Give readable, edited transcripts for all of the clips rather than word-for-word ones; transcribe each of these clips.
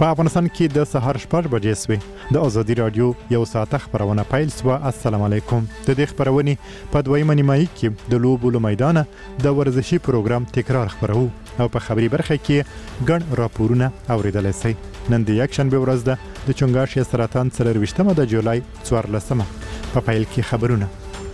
په افغانستان کې د سهار 6 بجې سوې د ازادي رادیو یو ساعته خبرونه پیل سوه. السلام علیکم. د دې خبرونې په دویمه نیمایي کې د لوبو له میدانه د ورزشي پروګرام تکرار خبرو او په خبري برخه کې ګڼ راپورونه اوریدلی سئ. نن د یکشنبې ورځ ده د چنګاښ سرطان 24 د جولای 14 په پیل کې خبرونه.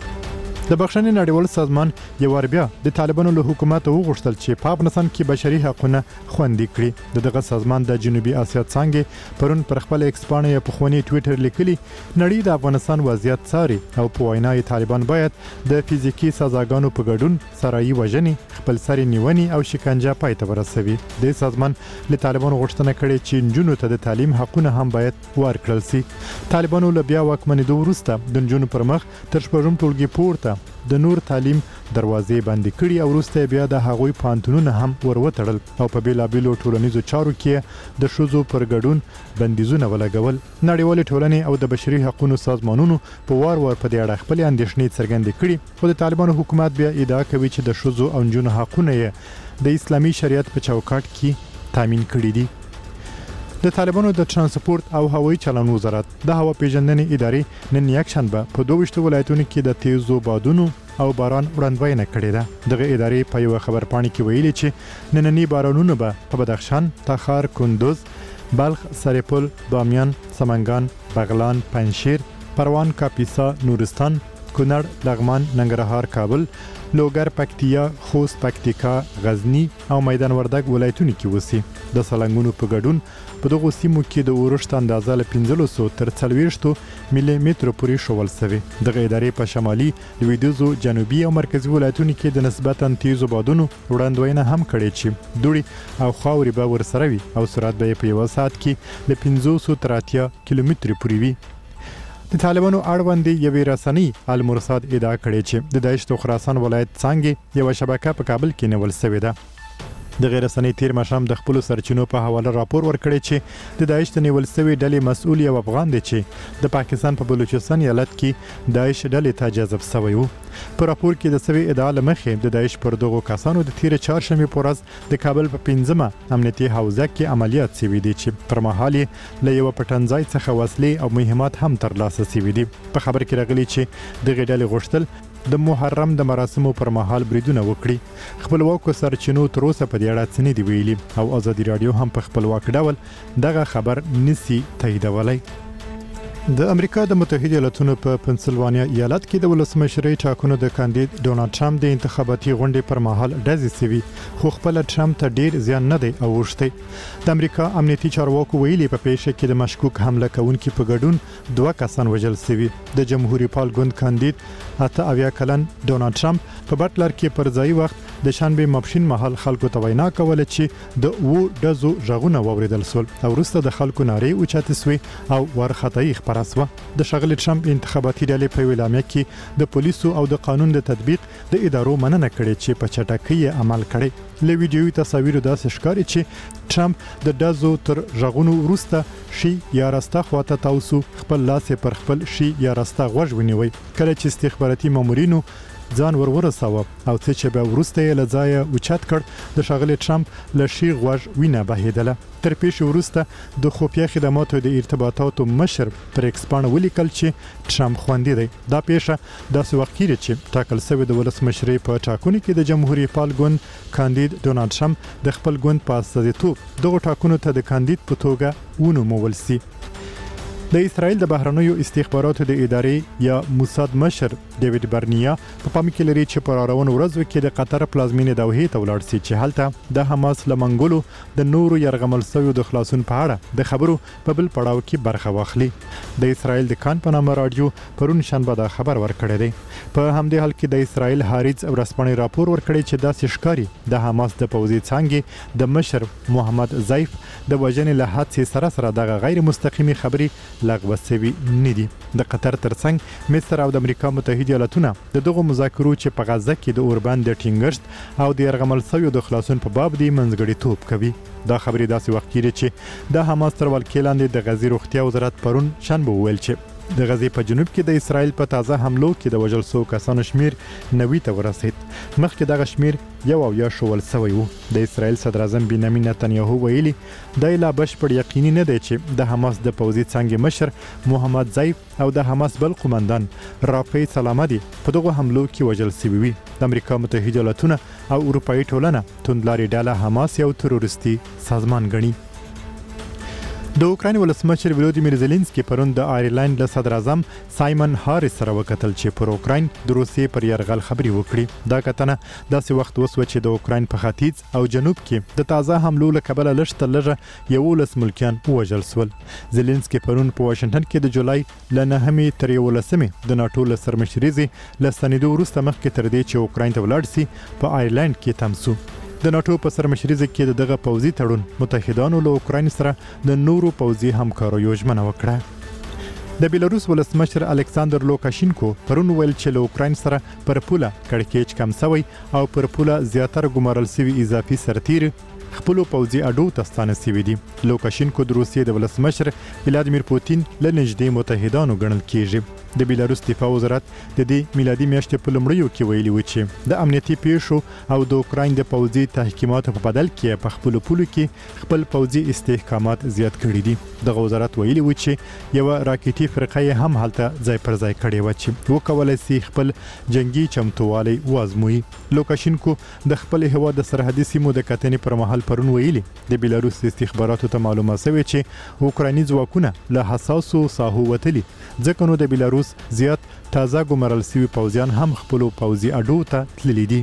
د بخښنې نړیوال سازمان یو وار بیا د طالبانو له حکومت وغوښتل چې په افغانستان کې بشري حقونه خوندي کړي. دغه سازمان د جنوبي اسیا څانګې پرون پر خپل ایکس پاڼه په خواني ټوئیټر لیکلي نړۍ د افغانستان وضعیت څاري او په وینای طالبان باید د فزیکی سزاګانو په ګډون سرایي وژنې خپل سری نیونی او شکنجه پای ته ورسوي. د سازمان له طالبانو غوښتنه کړې چې نجونو ته د تعلیم حقونه هم باید ورکړل شي. طالبانو له بیا واکمنېدو وروسته د نجونو پر مخ تر شپږم ټولګي پورته د نور تعلیم دروازې بندې کړي او وروسته بیا د هغوی پانتونونه هم وروتړل او په بیلابیلو ټولنیزو چارو کې د ښځو پر ګډون بندیزونه ولګول. نړیوالې ټولنې او د بشري حقوقو سازمانونو په وار په دې اړه خپلې اندېښنې څرګندې کړي، خو د طالبانو حکومت بیا ادعا کوي چې د ښځو او نجونو حقونه یې د اسلامي شریعت په چوکاټ کې تامین کړي دي. د طالبانو د ترانسپورت او هوایي چلن وزارت د هوا پیژندنې ادارې نن یکشنبه په 22 ولایتونو کې د تیزو بادونو او باران وړاندوینه کړې ده. دغه ادارې په یو خبرپاڼه کې ویلي چې نننی بارانونه به په بدخشان، تخار، کندوز، بلخ، سرپل، بامیان، سمنګان، بغلان، پنجشیر، پروان، کاپیسا، نورستان، کونړ، لغمان، ننګرهار، کابل، لوګر، پکتیا، خوست، پکتیکا، غزنی او میدان وردګ ولایتونو کې وسی. د سلنګونو په ګډون په دغه سیمو کې د اورښت اندازه له 1500 تر 40 ملي متر پورې شول سوي. دغه ادارې په شمالي، لویدیځو، جنوبي او مرکزي ولایتونو کې د نسبتاً تیزو بادونو وړاندوینه هم کړې چې دوړي او خاورې به ورسره وي او سرعت به په یو ساعت کې له 500 تر 80 کیلومتر پورې وي. د طالبانو اړوند یوې رسنۍ المرصاد ادعا کړې چې د داعش د خراسان ولایت څنګه یو شبکه په کابل کې نیول شوې ده. د غیر رسنۍ تیر مشام د خپل سرچینو په حواله راپور ورکړی چې د داعش د نیول شوی ډلې مسؤل یو افغان دی چې د پاکستان په بلوچستان ایالت کې داعش ډلې ته جذب شوی و. په راپور کې د سوي ادعا لمخې د داعش پر دغو کسانو د تیر چهارشنبې په ورځ د کابل په 5مه امنیتي حوزه کې عملیات شوي دي چې پر مهال له یو پټنځای څخه وسلې او مهمات هم ترلاسه شوي دي. په خبر کې راغلي چې دغه ډلې غوښتل د محرم د مراسمو پر مهال بریدونه وکړي. خپلواکو سرچینو تر اوسه په دې اړه څه نه دي ویلي او ازادي رادیو هم په خپلواک ډول دغه خبر نسی تاییدولی. د امریکا د متحده ایالاتونو په پنسلوانیا ایالت کې د ولسمشرۍ ټاکنو د کاندید ډونالد ټرمپ د انتخاباتي غونډې پر مهال ډزې سوي، خو خپل ټرمپ ته ډیر زیان نه دی اوښتی. د امریکا امنیتي چارواکو ویلي په پیښه کې د مشکوک حمله کوونکي په ګډون 2 کسان وژل سوي. د جمهوریت پال ګوند کاندید 88 کلن ډونالد ټرمپ په بټلر کې پر ځای وخت د شنبه ماپښین مهال خلکو ته وینا کوله چې د و ډزو ژغونه واوریدل شول او وروسته د خلکو نارې اوچتې سوې او ورختۍ خپره سوه. د ښاغلي ټرمپ انتخاباتي ډلې په ویلامه کې د پولیسو او د قانون د تطبیق د ادارو مننه کړې چې په چټکۍ عمل کړي. له ویډیوي تصاویرو داسې ښکاري چې ټرمپ د ډزو تر ژغونو وروسته شي یا راسته خواته تاوسو خپل لاس پر خپل شي یا راسته غوږ ونیوي کله چې استخباراتي مامورینو ځان ورساوه او څه چې به وروسته یې له ځایه اوچت کړ. د ښاغلي ټرمپ له شي غوږ وینه بهیدله. تر پیښې وروسته د خفیه خدماتو د ارتباطاتو مشر پر ایکس پاڼه ولیکل چې ټرمپ خوندي دی. دا پیښه داسې وخت کې چې ټاکل شوی د ولسمشرۍ په ټاکنو کې د جمهوریت پال ګوند کاندید ډونالد ټرمپ د خپل ګوند په استازیتوب دغه ټاکنو ته د کاندید په توګه ونومول شي. د اسرائیل د بهرنیو استخباراتو د ادارې یا موساد مشر ډیوډ برنیا په پام کې لري چې پر روانو ورځو کې د قطر پلازمینې دوحې ته ولاړ شي چې هلته د حماس له منګولو د نورو یرغمل شویو د خلاصون په اړه د خبرو په بل پړاو کې برخه واخلي. د اسرائیل د کان په نامه رادیو پرون شنبه دا خبر ورکړی دی. په همدې حال کې د اسرائیل هاریز ورځپاڼې راپور ورکړی چې داسې ښکاري د حماس د پوځي څانګې د مشر محمد زیف د وژنې له حادثې سره دغه غیر مستقیمي خبرې لغوه شوي نه دي. د قطر ترڅنګ مصر او د امریکا متحده ایالاتونه د دغو مذاکرو چې په غزه کې د اوربند د ټینګښت او د یرغمل شویو د خلاصون په باب دی منځګړیتوب کوي. دا خبرې داسې وخت کې چې د حماس تر ولکې لاندې د غزې روغتیا وزارت پرون شنبه وویل چې د غزې په جنوب کې د اسرایل په تازه حملو کې د وژل شوو کسانو شمیر 90 ته ورسید. مخکې دغه شمیر یا شول سوی وو. د اسرایل صدر اعظم بنیامین نتنیاهو ویلي دا لا بشپړ یقیني نه دی چې د حماس د پوځي څنګه مشر محمد ضیف او د حماس بل قومندان رافی سلامتی په دغه حملو کې وژل شوي وي. د امریکا متحده ایالاتونه او اروپאי ټولنه توندلاري ډله حماس یو تروریستي سازمان ګڼي. د اوکراین ولسمشر ولودیمیر زيلنسکي پرون د آیرلند له صدر اعظم سایمن هاریس سره وکتل چې پر اوکراین د روسیې پر یرغل خبري وکړي. دا کتنه داسې وخت وسو چې د اوکراین په ختیځ او جنوب کې د تازه حملو له کبله لږ لږه 11 ملکیان وژل شول. زيلنسکي پرون په واشنگټن کې د جولای ل 9 تر 11 د ناتو له سرمشريزي له سندو وروسته مخکې تر دې چې اوکراین ته ولاړ سي په آیرلند کې تمسو. د ناتو په سرمشريزه کې دغه پوځي تړون متحدانو له اوکراین سره د نورو پوځي همکاریو ژمنه وکړه. د بیلاروس ولسمشر الکساندر لوکاشینکو پرون ویل چې له اوکراین سره پر پوله کړکېچ کم شوی او پر پوله زیاتره ګمارل شوی اضافي سرتیر خپل پوځي اډو ته ستانه شوی دي. لوکاشینکو د روسیې د ولسمشر ولادیمیر پوتین له نږدې متحدانو ګڼل کیږي. د بیلاروس دفاع وزارت د دې میلادي میاشتې په لومړیو کې ویلي و چې د امنیتي پیښو او د اوکراین د پوځي تحقیقاتو په بدل کې په خپل پولو کې خپل پوځي استحکامات زیات کړي دي. دغه وزارت ویلي و چې یو راکټي فرقه هم هلته ځای پر ځای کړي و چې وکولای شي خپل جنگي چمتووالی وازموي. لوکاشینکو د خپل هیواد د سرحدي سیمو د کتنې پر مهال پرون ویلي د بیلاروس استخباراتو ته معلومه شوې چې اوکرایني ځواکونه له حساسو ساحو وتلي ځکه نو د بیلاروس زیات تازه ګمارل شوي پوځیان هم خپل پوځي اډو ته تللي دي.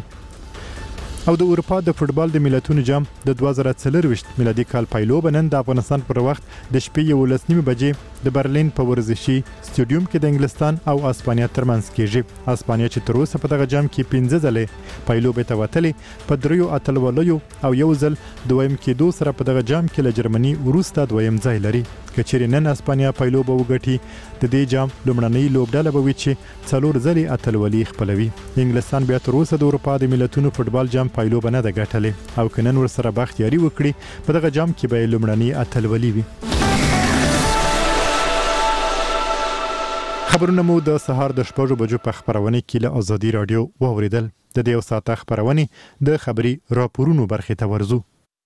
او د اروپا د فوتبال د ملتونو جام د 2024 میلادي کال پایلو بنن د افغانستان پر وخت د شپې 11:30 بجې د برلین په ورزشي سټډیوم کې د انګلستان او اسپانیا ترمنځ کېږي. اسپانیا چې تر اوسه په دغه جام کې 15 ځله پایلو به توتلې په دریو اتلولیو او یو ځل دویم کې دوه سره په دغه جام کې له جرمني وروسته دویم ځای لري. کچېرې نن اسپانیا پایلو به وګټي د دې جام لومړنۍ لوبډله به وي چې څلور ځلې اتلولي خپلوي. انګلستان بیا تر اوسه د اروپا د ملتونو فوتبال جام پایلو بنه د ګټلې او کنن ور سره بختیاري وکړي په دغه جام کې به لومړنۍ اتلولي وي. خبرونه مو د سهار د 6 بجو په خبرونه کې له ازادي رادیو واوریدل. د دې ساعت خبرونه د خبري راپورونو برخه ته ورزو.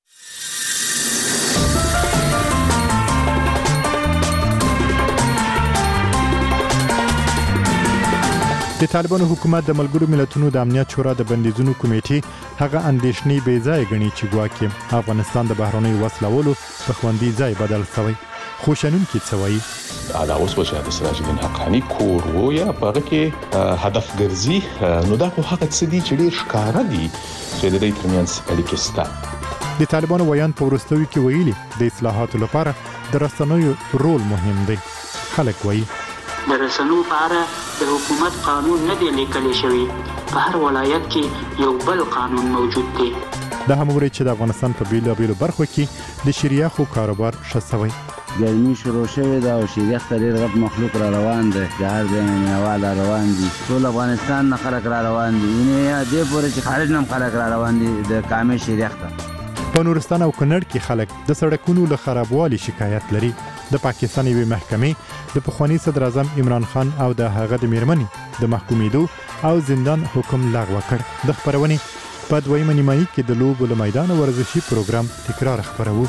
د طالبانو حکومت د ملګرو ملتونو د امنیت شورا د بندیزونو کمیټې هغه اندېښنې بې ځای ګڼي چې ګواکې افغانستان د بهرنیو وسلوالو په خوندي ځای بدل شوی. خو شنونکي څه وایي؟ دا اوس چې د سراج الدین حقانی کور وو یا هغه کې هدف ګرځي نو دا خو هغه څه دي چې ډېر ښکاره دي چې د دې ترمنځ اړیکې شته. د طالبانو ویان په وروستیو کې ویلي د اصلاحاتو لپاره د رسنیو رول مهم دی. خلک وایي د رسنیو په اړه د حکومت قانون نه دی لیکل شوی. په هر ولایت کې یو بل قانون موجود دی. دا هم ورې چې د افغانستان په بیلابیلو برخو کې د شریعه کاروبار شسوي. ګرمي شروع شوې ده او شریعه ډېر غټ مخلوق را روان دی. د هر ځای مینوال را روان دي. ټول افغانستان نه خلک را روان دي. نه دې پورې چې خارج نه خلک را روان دي د کامې شریعه ته. په نورستان او کنړ کې خلک د سړکونو له خرابوالي شکایت لري. د پاکستان یوې محکمې د پخوانی صدر اعظم عمران خان او د هغه د میرمنې د محکومیدو او زندان حکم لغوه کړ. د خبرونې په دویمه نیمایي کې د لوبو له میدان ورزشي پروګرام تکرار خبرو.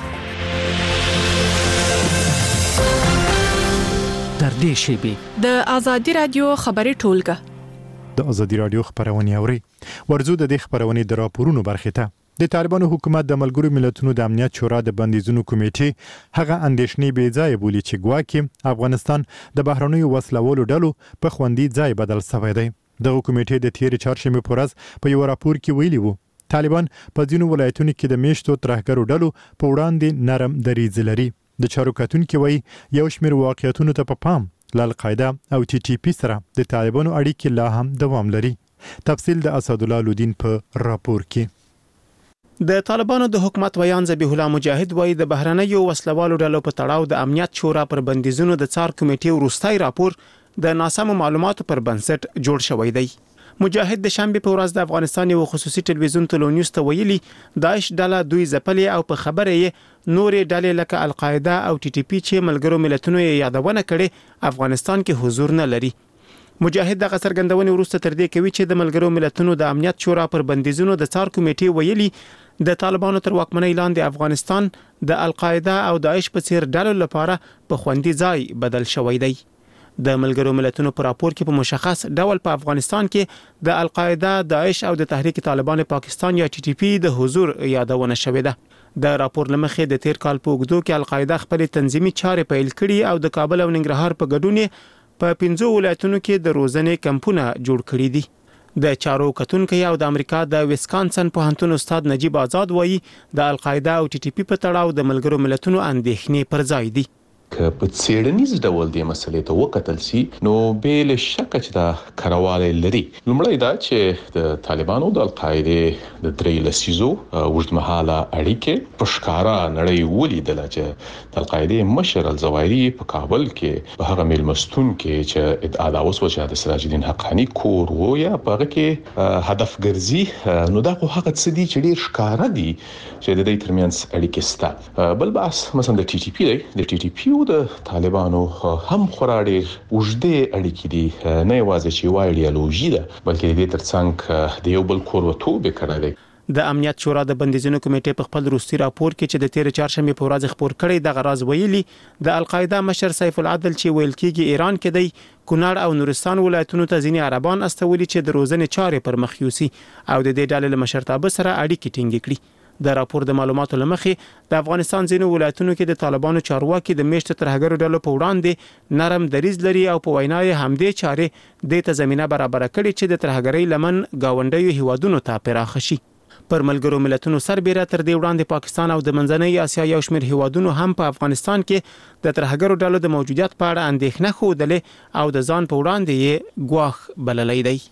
تر دې شیبې د ازادي رادیو خبري ټولګه د ازادي رادیو خبرونه اوري. ورزو د دې خبرونه د راپورونو برخه ته د طالبانو حکومت د ملګرو ملتونو د امنیت شورا د بندیزونو کمیټې هغه اندېښنې بې ځای بولي چې ګواکې افغانستان د بهرنیو وسلوالو ډلو په خوندي ځای بدل شوی دی. دغه کمیټې د تیر چهارشنبه په ورځ په یو راپور کې ویلي وو طالبان په ځینو ولایتونو کې د میشتو ترهګرو ډلو په وړاندې نرم دریځ لري. د چارو کتونکو وایي یو شمېر واقعیتونو ته په پام القاعده او TTP سره د طالبانو اړیکې لا هم دوام لري. تفصیل د اسدالله لودین په راپور کې. د طالبانو د حکومت ویان ذبیح الله مجاهد وایي د بهرنیو وسلوالو ډلو په تړاو د امنیت شورا پر بندیزونو د څار کمیټې وروستي راپور د ناسمو معلوماتو پر بنسټ جوړ شوی دی. مجاهد د شنبه په ورځ د افغانستان یو خصوصي ټلویزیون تلونیوز ته ویلي داعش ډله دوی ځپلې او په خبره یې نورې ډلې لکه القاعده او ټي ټي پی چې ملګرو ملتونو یې یادونه کړې افغانستان کې حضور نه لري. مجاهد د څرګندونې وروسته تر دې کوي چې د ملګرو ملتونو د امنیت شورا پر بندیزونو د څار کمیټې ویلي د طالبانو تر واکمنۍ لاندې افغانستان د القاعده او داعش په څیر ډلو لپاره په خوندي ځای بدل شوی دی. د ملګرو ملتونو پر راپور کې په مشخص ډول په افغانستان کې د القاعده، داعش او د تحریک طالبان پاکستان یا ټي ټي پی د حضور یادونه شوې ده. د راپور لمخې د تیر کال په اوږدو کې القاعده خپل تنظیمي چارې پیل کړي او د کابل او ننګرهار په ګډون په 15 ولایتونو کې د روزنې کمپونه جوړ کړي دي. د چارو کتونکو او د امریکا د ویسکانسن پوهنتون استاد نجیب آزاد وایي د القاعده او ټي ټي پی په تړاو د ملګرو ملتونو اندېښنې پر ځای دي. که په څېړنیز ډول د مسلې ته وکتل شي نو بل شک چې دا کارواله لري. لومړی دا چې د طالبانو د القاعده د درې لسیزو وجدمحاله اړیکې په ښکارا نړۍ ولیدل چې د القاعده مشر الزوایری په کابل کې په هغه میلمستون کې چې ادعا دا اوس وجه د سراج الدین حقانی کور و یا په هغه کې هدف ګرځي نو دا خو هغه څه دي چې ډیر ښکارا دي چې د دې ترمنځ اړیکې سته. بل بحث مثلا د ټي ټي پی دی. د ټي ټي پی د طالبانو هم خورا ډیر وجدي اړیکې دي، نه یوازې چې یو ایډیالوژي ده بلکې د ترڅنګ د یو بل کوربتوب کړی دی. د امنیت شورا د بندیزونو کمیټې په خپل روسي راپور کې چې د تیر چهارشنبه په ورځ خبر کړی د غراز ویلي د القاعده مشر سیف العدل چې ویل کېږي ایران کې دی کونړ او نورستان ولایتونو ته ځینې عربان استولي چې د روزنې چارې پر مخ یوسي او د دې ډلې له مشرتابه سره اړیکې ټینګې کړي. د راپور د معلوماتو لمخې د افغانستان ځینو ولایتونو کې د طالبانو چارواکي د میشت ترهګرو ډلو په وړاندې نرم دریځ لري او په وینا یې همدې چارې د ته زمينه برابر کړي چې د ترهګرۍ لمن گاونډیو هیوادونو ته پراخ شي. پر ملګرو ملتونو سربېره تر دې وړاندې پاکستان او د منځنۍ اسیا یو شمېر هیوادونو هم په افغانستان کې د ترهګرو ډلو د موجودیت په اړه اندېښنه ښودلې او د ځان په وړاندې یې ګواښ بللی دی.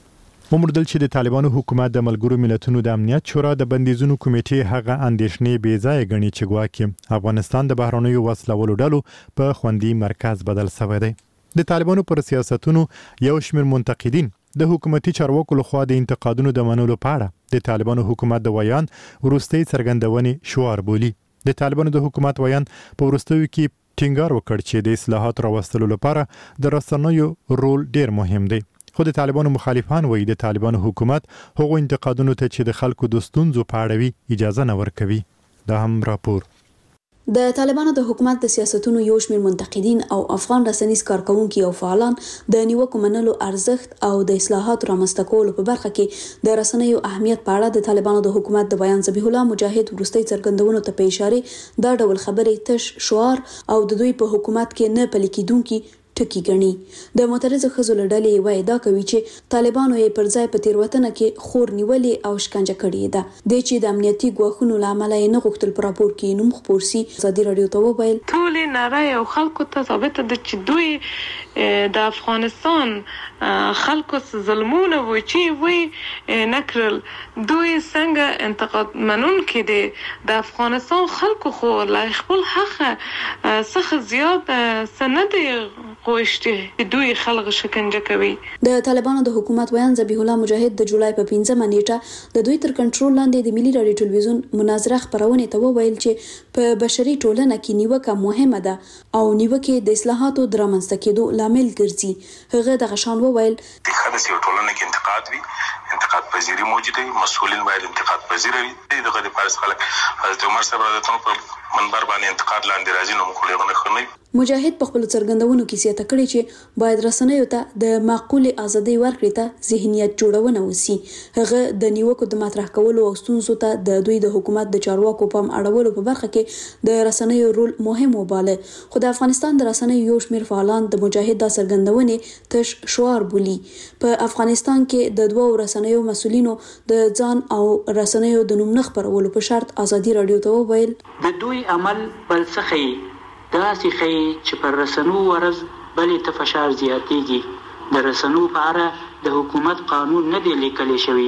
ومردل چې د طالبانو حکومت د ملګرو ملتونو د امنیت شورا د بندیزونو کمیټې هغه اندېښنې بې ځای ګڼي چې ګواکې افغانستان د بهرنیو وسلوالو ډلو په خوندي مرکز بدل شوی دی. د طالبانو پر سیاستونو یو شمېر منتقدین د حکومتي چارواکو لخوا د انتقادونو د منلو په اړه د طالبانو حکومت د ویان وروستۍ څرګندونې شعار بولي. د طالبانو د حکومت ویان په وروستیو کې ټینګار وکړ چې د اصلاحات راوستلو لپاره د رسنیو رول ډیر مهم دی. خو د طالبانو مخالفان وایي د طالبانو حکومت هغو انتقادونو ته چې د خلکو د ستونزو په اړه وي اجازه نه ورکوي. دا هم راپور. د طالبانو د حکومت د سیاستونو یو شمېر منتقدین او افغان رسنیز کارکونکي او فعالان د نیوکو منلو ارزښت او د اصلاحاتو رامنځته کولو په برخه کې د رسنیو اهمیت په اړه د طالبانو د حکومت د بیان ذبیح الله مجاهد وروستۍ څرګندونو ته په اشاره دا ډول خبرې تش شعار او د دوی په حکومت کې نه پلي کېدونکي ټکی ګڼي. د معترض ښځو له ډلې وایي دا کوي چې طالبانو یې پر ځای په تېروتنه کې خور نیولې او شکنجه کړې ده. د چې د امنیتي ګواښونو له امله یې نه غوښتل په راپور کې نوم خپور سي. ازادي راډیو ته وویل ټولې نړۍ او خلکو ته ثابته ده چې دوی د افغانستان خلکو ظلمونه و چې وی نکرل دوی څنګه انتقاد منونکي دي. د افغانستان خلکو خو لا خپل حق څخه زیات سند غوښتي دوی خلک شکنجه کوي. د طالبانو د حکومت ویان ذبیح الله مجاهد د جولای په 15 نیټه د دوی تر کنټرول لاندې د ملي راډیو ټلویزیون مناظره خبرونه ته وویل چې په بشري ټولنه کې نیوکه مهمه ده او نیوکه د اصلاحاتو د رامنځته کېدو لامل ګرځي. هغه د غشان وویل د خدای ټولنه کې انتقاد وي، انتقاد پذیری موجود وي، مسؤلین باید انتقاد پذیر وي. دغه د پارس خلک حضرت عمر صاحب رضی الله عنه په منبر باندې انتقاد لاندې راځي نو مخولونه خنوي. مجاهد په خپل څرګندونو کې زیاته کړې چې باید رسنیو ته د معقول ازادي ورکړې ته ذهنیت جوړونه وسی. هغه د نیوکو د مطرح کولو او ستونزو ته د دوی د حکومت د چارواکو پام اړولو په برخه کې د رسنیو رول مهم وباله. خو د افغانستان د رسنیو یو شمېر فعالان د مجاهد د څرګندونې تش شعار بولي. په افغانستان کې د دوه رسنیو مسؤلینو د ځان او رسنیو د نوم خبرولو په شرط ازادي راډیو ته وویل د دوی عمل بل څه داسې خی چې پر رسنو ورځ بلې ته فشار زیاتېږي. د رسنو په اړه د حکومت قانون نه دی لیکلی شوی.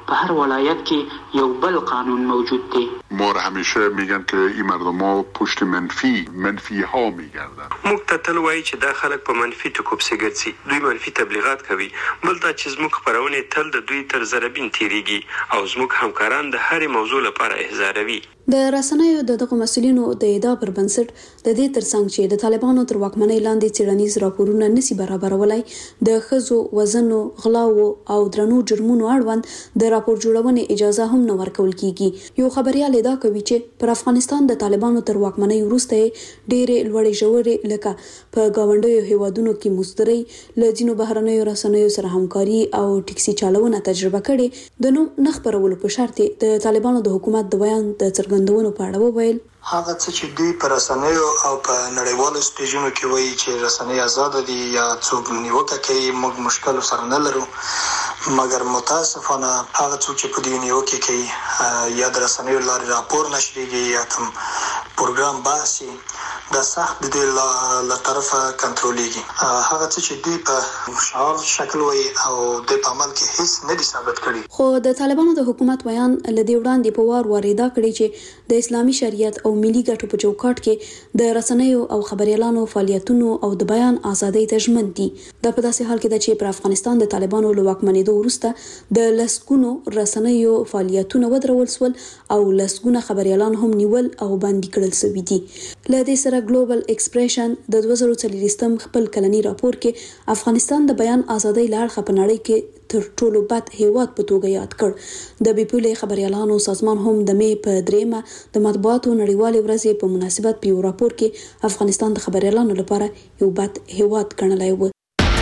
په هر ولایت کې یو بل قانون موجود دی. ما همیشه میگن که این مردم ها پشت منفی ها میگردن. موږ ته تل وایي چې دا خلک په منفي ټکو پسې ګرځي، دوی منفي تبلیغات کوي. بل دا چې زموږ خپرونې تل د دوی تر ضربین تیریږي او زموږ همکاران د هرې موضوع لپاره احزاروي. د رسنیو دغه مسؤلینو د ادعا پر بنسټ د دې ترڅنګ چې د طالبانو تر واکمنۍ لاندې څېړنیز راپورونه نسی برابرولای د ښځو وزنو غلاو او درنو جرمونو اړوند د راپور جوړونې اجازه هم نه ورکول کیږي. یو خبريال ادعا کوي چې پر افغانستان د طالبانو تر واکمنۍ وروسته ډېرې لوړې ژورې لکه په گاونډیو هیوادونو کې مزدوري له ځینو بهرنیو رسنیو سره همکاري او ټیکسي چالوونه تجربه کړي د نوم نه خپرولو په شرط د طالبانو د حکومت د بیان د څرګندونو په اړه وویل هغه څه چې دوی پر رسنیو او په نړیوالو سټیجونو کې وایي چې رسنۍ آزاد دي یا څوک نیوکه کوي موږ مشکل سره نه لرو، مګر متاسفانه هغه څوک چې په دې نیوکه کوي یا د رسنیو لارې راپور نشریږي یا کوم پروګرام باسي د سخت د له طرفه کنټرولېږي. هغه څه چې دوی په شعار شکل وایي او د عمل کې هیڅ نه دي ثابت کړي. خو د طالبانو د حکومت بیان لدی وړاندې په وار ورېدا کړی چې د اسلامي شریعت او ملي ګټو په چوکاټ کې د رسنیو او خبريالانو فعالیتونو او د بیان ازادۍ ته ژمن دي. د په داسې حال کې د چې پر افغانستان د طالبانو له واکمنېدو وروسته د لسګونو رسنیو فعالیتونه ودرول سول او لسګونه خبريالان هم نیول او باندې کړل شوي دي. له دې سره ګلوبل ایکسپریشن د 2023م خپل کلنی راپور کې افغانستان د بیان ازادۍ لړ په نړۍ کې تر ټولو بد هیواد په توګه یاد کړ. د بیپولې خبريالانو سازمان هم د مې په 3 د مطبوعاتو نړیوالې ورځې په مناسبت په یو راپور کې افغانستان د خبريالانو لپاره یو بد هیواد ګڼلی و.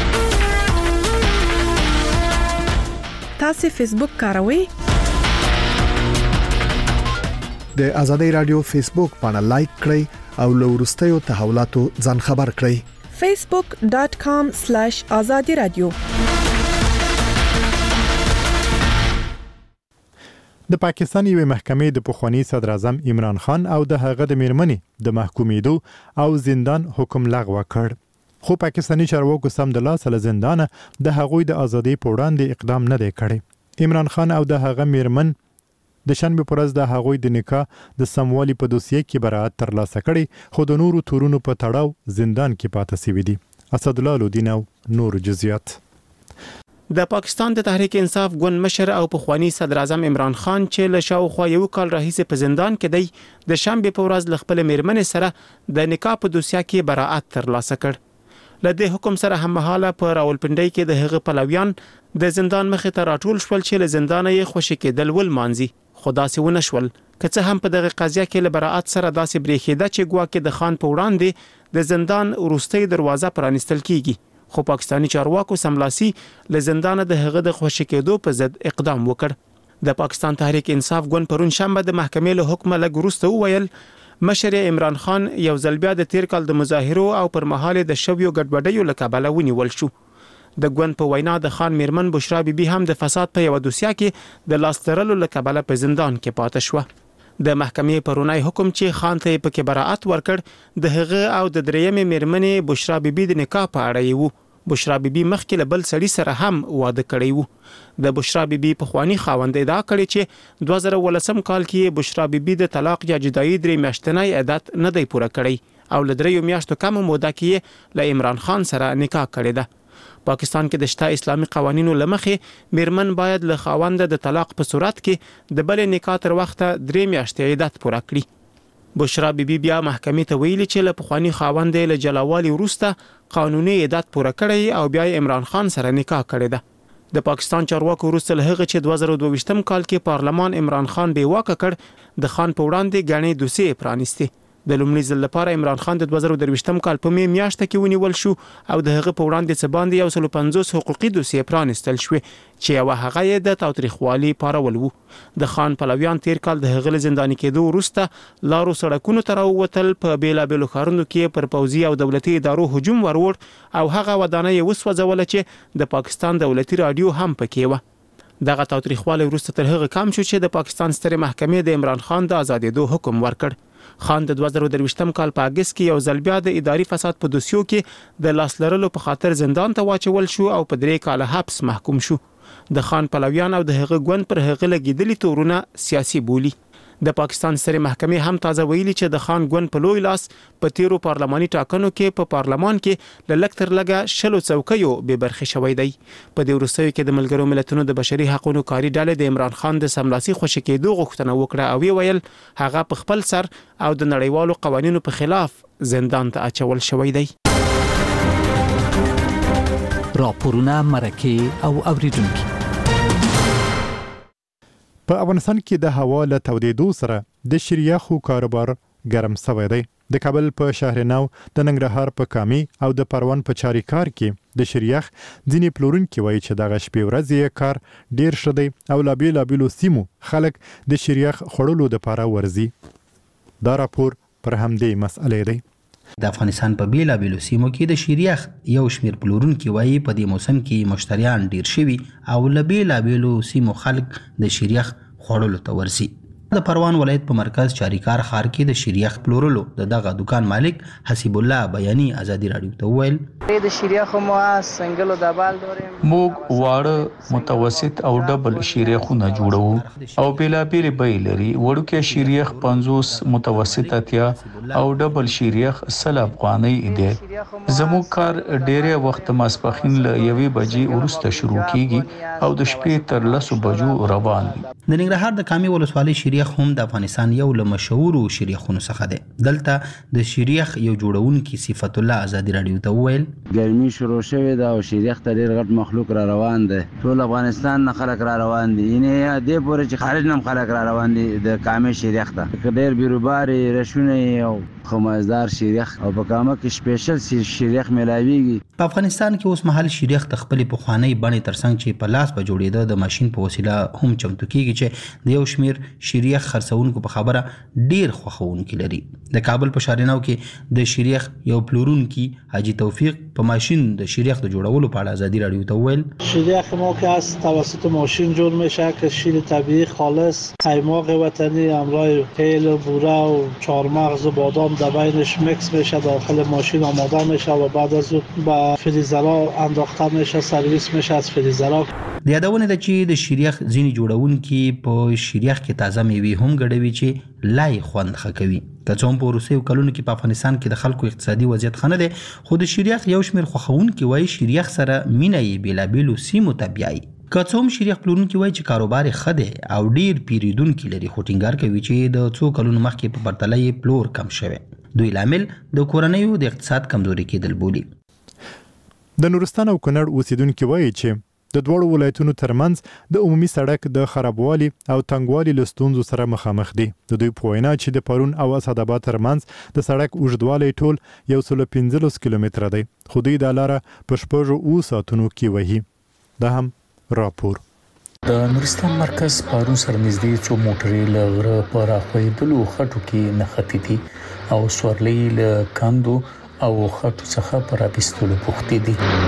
تاسو فیسبوک کاروئ؟ د ازادۍ رادیو فیسبوک باندې لایک کړئ او له وروستیو تحولاتو ځان خبر کړئ. facebook.com/azadi radio. د پاکستان یوې محکمې د پخوانی صدر اعظم عمران خان او د هغه د میرمنې د محکومیدو او زندان حکم لغوه کړ. خو پاکستانی چارواکو سم د لاس له زندانه د هغوی د ازادۍ په وړاندې اقدام نه دی کړی. عمران خان او د هغه میرمن د شنبه پر ورځ د هغوی د نکاح د سموالي په دوسیه کې براءت ترلاسه کړي، خو د نورو تورونو په تړاو زندان کې پاتې شوی دي. اسد الله لودین او نور جزئیات. د پاکستان د تحریک انصاف ګوند مشر او پخوانی صدر اعظم عمران خان چې له شاوخوا یو کال راهیسې په زندان کې دی، د شنبه په ورځ له خپل میرمنې سره د نکاح په دوسیه کې براءت ترلاسه کړ. له دې حکم سره هممهاله په راولپنډۍ کې د هغه پلویان د زندان مخې ته راټول شول چې له زندانه یې خوشي کېدل ولمانځي، خو داسې ونه شول. که څه هم په دغه قضیه کې له براءت سره داسې بریښېده چې ګواکې د خان په وړاندې د زندان وروستۍ دروازه پرانیستل کیږي، خو پاکستانی چارواکو سملاسي له زندانه د هغه د خوشي کېدو په ضد اقدام وکړ. د پاکستان تحریک انصاف ګوند پرون شنبه د محکمې له حکم لږ وروسته وویل مشر عمران خان یو ځل بیا د تیر کال د مظاهرو او پر مهال د شویو ګډوډیو له کبله ونیول شو. د ګوند په وینا د خان میرمن بشرا بیبي هم د فساد په یو دوسیه کې د لاس ترلو له کبله په زندان کې پاتې شو. د محکمې پرونی حکم چې خان ته په کې براءت ورکړ د هغه او د درېمې میرمنې بشرا بیبي د نکاح په اړه یو. بشرا بیبي مخکې له بل سړي سره هم واده کړی وو. د بشرا بیبي پخوانی خاوند ادعا کړې چې 2018 کال کې بشرا بیبي د طلاق یا جدایي 3 میاشتنی عدت نه دی پوره کړی او له 3 میاشتو کم موده کې له عمران خان سره نکاح کړی ده. پاکستان کې د شته اسلامي قوانینو لمخې میرمن باید له خاوند د طلاق په صورت کې د بل نکاح تر وخته 3 میاشتې عدت پوره کړي. بشرا بیبي بیا محکمې ته ویلي چې له پخوانی خاوند له جلاوالي وروسته قانوني عدت پوره کړی او بیا عمران خان سره نکاح کړی ده. د پاکستان چارواکو وروسته له هغه چې 2022م کال کې پارلمان عمران خان بې واکه کړ، د خان په وړاندې غنې دوسیې پرانیستي. د لومړي ځل لپاره عمران خان د 2023م کال په میاشت کې ونیول شو او د هغه په وړاندې څه باندې 150 حقوقي دوسیې پرانیستل شوې چې یو هغه یې د تاوتریخوالي پارول وو. د خان پلویان تیر کال د هغه زنداني کېدو وروسته لارو سړکونو ته راووتل، په بیلابېلو ښارونو کې پر پوځي او دولتي ادارو هجوم ورور او هغه ودانۍ یې وسوځوله چې د پاکستان دولتي رادیو هم پکې و. دغه تاوتریخوالی وروسته تر هغه کم شو چې د پاکستان سترې محکمې د عمران خان د آزادېدو حکم ورکړ. خان د 2023م کال په اگست کې یو ځل بیا د اداري فساد په دوسیو کې د لاس لرلو په خاطر زندان ته واچول شو او په 3 کاله حبس محکوم شو. د خان پلویان او د هغه ګوند پر هغه لګیدلي تورونه سیاسي بولی. د پاکستان سره محکمې هم تازه ویلي چې د خان ګوند په لوی لاس په تیرو پارلماني ټاکنو کې په پارلمان کې ل لکتر لګه شلو څوکیو به برخه شوې دی. په دې وروستیو کې د ملګرو ملتونو د بشري حقوقو کاری ډلې د عمران خان د سملاسي خوشی کېدو غوښتنه وکړه او ویل هغه په خپل سر او د نړیوالو قوانینو په خلاف زندان ته اچول شوې دی. راپورونه مرکه او اوریدونکو. په افغانستان کې د هوا له تودېدو سره د شریخو کاروبار ګرم شوی دی. د کابل په شهر نو، د ننګرهار په کامي او د پروان په چاریکار کې د شریخ ځینې پلورونکي وایي چې دغه شپې ورځې کار ډیر ښه دی او لا بیلابیلو سیمو خلک د شریخ خوړلو دپاره ورځي. دا راپور پر همدې مسئلې دی. د افغانستان په بیلابیلو سیمو کې د شریخ یو شمیر پلورونکي وایي په دې موسم کې مشتریان ډیر شوي او له بیلابیلو سیمو خلک د شریخ خوړلو ته ورځي. د پروان ولایت په مرکز چاریکار ښار کې د شریخ پلورلو دغه دکان مالک حسیب الله بیانی ازادي رادیو ته وویل د شریخ مو سنگلو د بال دورې موږ واړه متوسط او ډبل شریخونه جوړو او بیلابیل بیل لري. وړوکې شریخ 50 متوسط اتیا او ډبل شریخ 100 افغانۍ دی. زموږ کار ډېره وخت ماسپخین له 1 بجې وروسته شروع کیږي او د شپې تر 10 بجو روان وي. د ننګرهار د کامي ولسوالۍ شریخ هم د افغانستان یو له مشهورو شریخونو څخه دی. دلته د شریخ یو جوړونکي صفت الله ازادي رادیو ته وویل ګرمي شروع شوې ده او شریخ ته ډېر غټ مخلوق را روان دی. ټول افغانستان نه خلک را روان دي. یعنې دې پورې چې خارج نه خلک را روان دي د کامې شریخ ته. ډېر بیروبارې رشونه او خمازدار شریخ او په کامه کې سپیشل شریخ ملاویږي. په افغانستان کې اوس مهال شریخ د خپلې پخوانۍ بڼې ترڅنګ چې په لاس په جوړېده د ماشین په وسیله هم چمتو کیږي چې د یو شمیر شریخ خرڅونکو په خبره ډیر خوښونکي لري. د کابل په شارنو کې د شریخ یو پلورونکي حاجی توفیق په ماشین د شریخ د جوړولو په اړه ازادي رادیو ته وویل شریخ ما که از توسط ماشین جور میشه که شیر طبیعی خالص قیماق وطنی همراه تیل و بوره و چهارمغز و بادام در بینش مکس میشه داخل ماشین آماده میشه و بعد از اون به فریزرها انداخته میشه سرویس میشه از فریزرها. د یادونه ده چې د شریخ ځینې جوړونکي په شریخ کې تازه میوې هم ګډوي چې لای خوند ښه کوي. که څه هم په وروستیو کلونو کې په افغانستان کې د خلکو اقتصادي وضعیت ښه نه دی، خو د شریخ یو شمېر خوښونکي وایي شریخ سره مینه یې بېلابېلو سیمو ته بیایي. که څه هم شریخ پلورونکي وایي چې کاروبار یې ښه دی او ډېر پیرودونکي لري، خو ټینګار کوي چې د څو کلونو مخکې په پرتله یې پلور کم شوی. دوی لامل د کورنیو د اقتصاد کمزوري کېدل بولي. د نورستان او کونړ اوسیدونکي وایي چې د دوړو ولایتونو ترمنځ د عمومي سړک د خرابوالي او تنګوالي له ستونزو سره مخامخ دي. د دوی په وینا چې د پرون او اسداباد ترمنځ د سړک اوږدوالی ټول 115 کیلومتره دی، خو دوی دا لاره په 6 ساعتونو کې وهي. دا هم راپور. د نورستان مرکز پارون سره نږدې څو موټرې له غره په راخوېدلو خټو کې نښتې دي او سورلۍ له کندو او خټو څخه پر اپیستلو پوښتې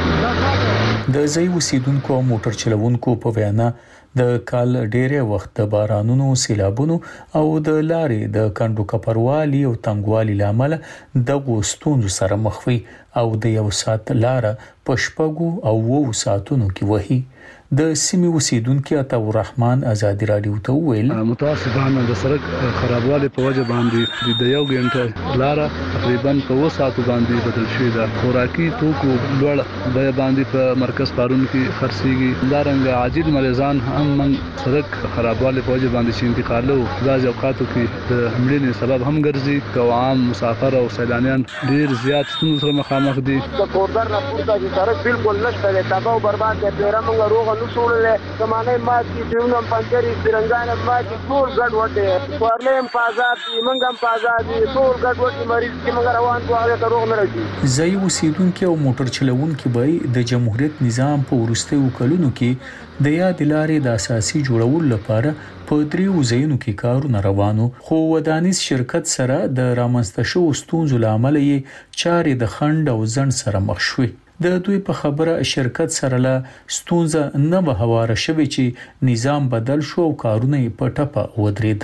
دي. د ځای اوسیدونکو او موټر چلوونکو په وینا د کال ډېری وخت د بارانونو، سیلابونو او د لارې د کندو کپروالي او تنګوالي لامل د ستونزو سره مخ وي او د یو ساعت لاره په 6 او 9 ساعتونو کې وهي. د سیمې اوسیدونکي عطاء الرحمن ازادي رادیو ته وویل متاسفانه د سړک خرابوالی په وجه باندې د 1 غنټه لاره تقریبا په 2 ساعتو باندې بدل شوې ده. خوراکي توکو لوړ بیه باندې په مرکز پارون کې خرڅېږي. دارنګه عاجل مریضان هم من سړک خرابوالی په وجه باندې چې انتقالو بعض اوقاتو کې د حملې سبب هم ګرځي. که عام مسافر او سیلانیان ډیر زیات ستونزو سره مخامخ دي. د کوردر نه پورته چې سړک بالکل نشته دی، تباہ او برباد دی. پیره موږ روغ نشوړلې زمانه ماتي دیونه پنځري برنګان ماتي ټول ګډ وټه ورلې په آزاد دي، موږ هم په آزاد دي، ټول ګډ وټه مریض چې موږ روان کوو هغه روغ نه راځي. ځای اوسیدونکي او موټر چلوونکي به د جمهوریت نظام په وروستیو کلونو کې د یاد لارې د اساسي جوړولو لپاره په 3 ځایونو کې کارونه روانو، خو ودانیز شرکت سره د رامنځته شوو ستونزو لامل یې چارې د خنډ او ځنډ سره مخ شوې. د دوی په خبره شرکت سره له ستونزه نه به هواره شوي چې نظام بدل شو او کارونه یې په ټپه ودرېدل.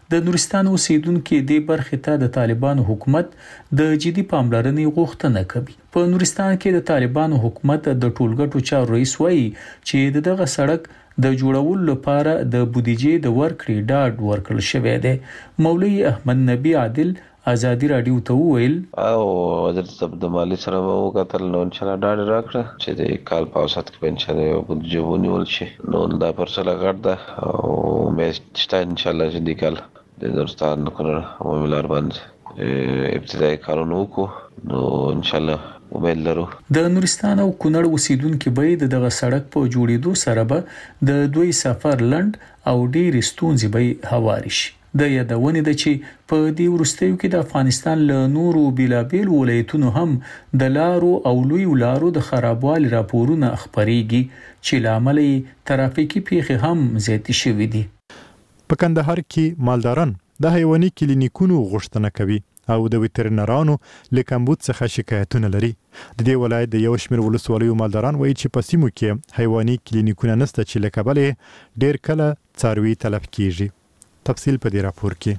د نورستان اوسیدونکو د برخې ته د طالبانو حکومت د جدي پاملرنې غوښتنه کوي. په نورستان کې د طالبانو حکومت د ټولګټو چارو رئیس وایي چې دغه سړک د جوړولو لپاره د بودیجې د ورکړې ډاډ ورکړل شوی دی. مولوي احمد نبی عادل ازادي رادیو ته وویل او وزارت د مالی سره وکتل نو ان شاء الله ډاډ راکړه چې د کال په اوسط کې ان شاء الله یو بودیجه ونیول شي. نو دا پرسله غړده او مې شته ان شاء الله چې د کال د نورستان کونړ عمومي لار باندې ابتدایي کارونه وکړو. نو ان شاء الله امید لرو د نورستان او کونړ اوسیدونکو به دغه سړک په جوړېدو سره به د دوی سفر لند او ډېر ستونزې به هواري شي. د یادونه ده چې په دې وروستیو کې د افغانستان له نورو بیلابیل ولایتونو هم د لارو او لوی لارو د خرابوالي راپورونه خبريږي چې لامل ترافیکي پیښې هم زیات شوې دي. په کندهار کې مالداران د حیواني کلینیکونو غوښتنه کوي او د وترنرانو له کمبود څخه شکایتونه لري. د دې ولایت د یو شمېر ولسوالیو مالداران وایي چې په سیمو کې حیواني کلینیکونه نشته چې له کبله ډېر کله څاروي تلف کیږي. تفصیل په دې راپور کې.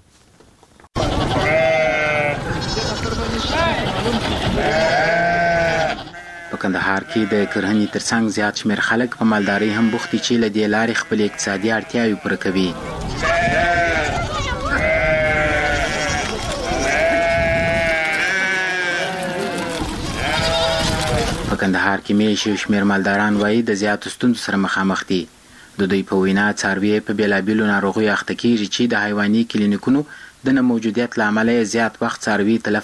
په کندهار کې د کرهنې ترڅنګ زیات شمېر خلک په مالدارۍ هم بوخت دي چې له دې لارې خپل اقتصادي اړتیاوې پوره کوي. په کندهار کې مېشې شمېر مالداران وایي د زیاتو ستونزو سره مخامخ دي. د دوی په وینا څاروي په بیلابیلو ناروغیو اخته کیږي چې د حیواني کلینیکونو د نه موجودیت لامل زیات وخت څاروي تلف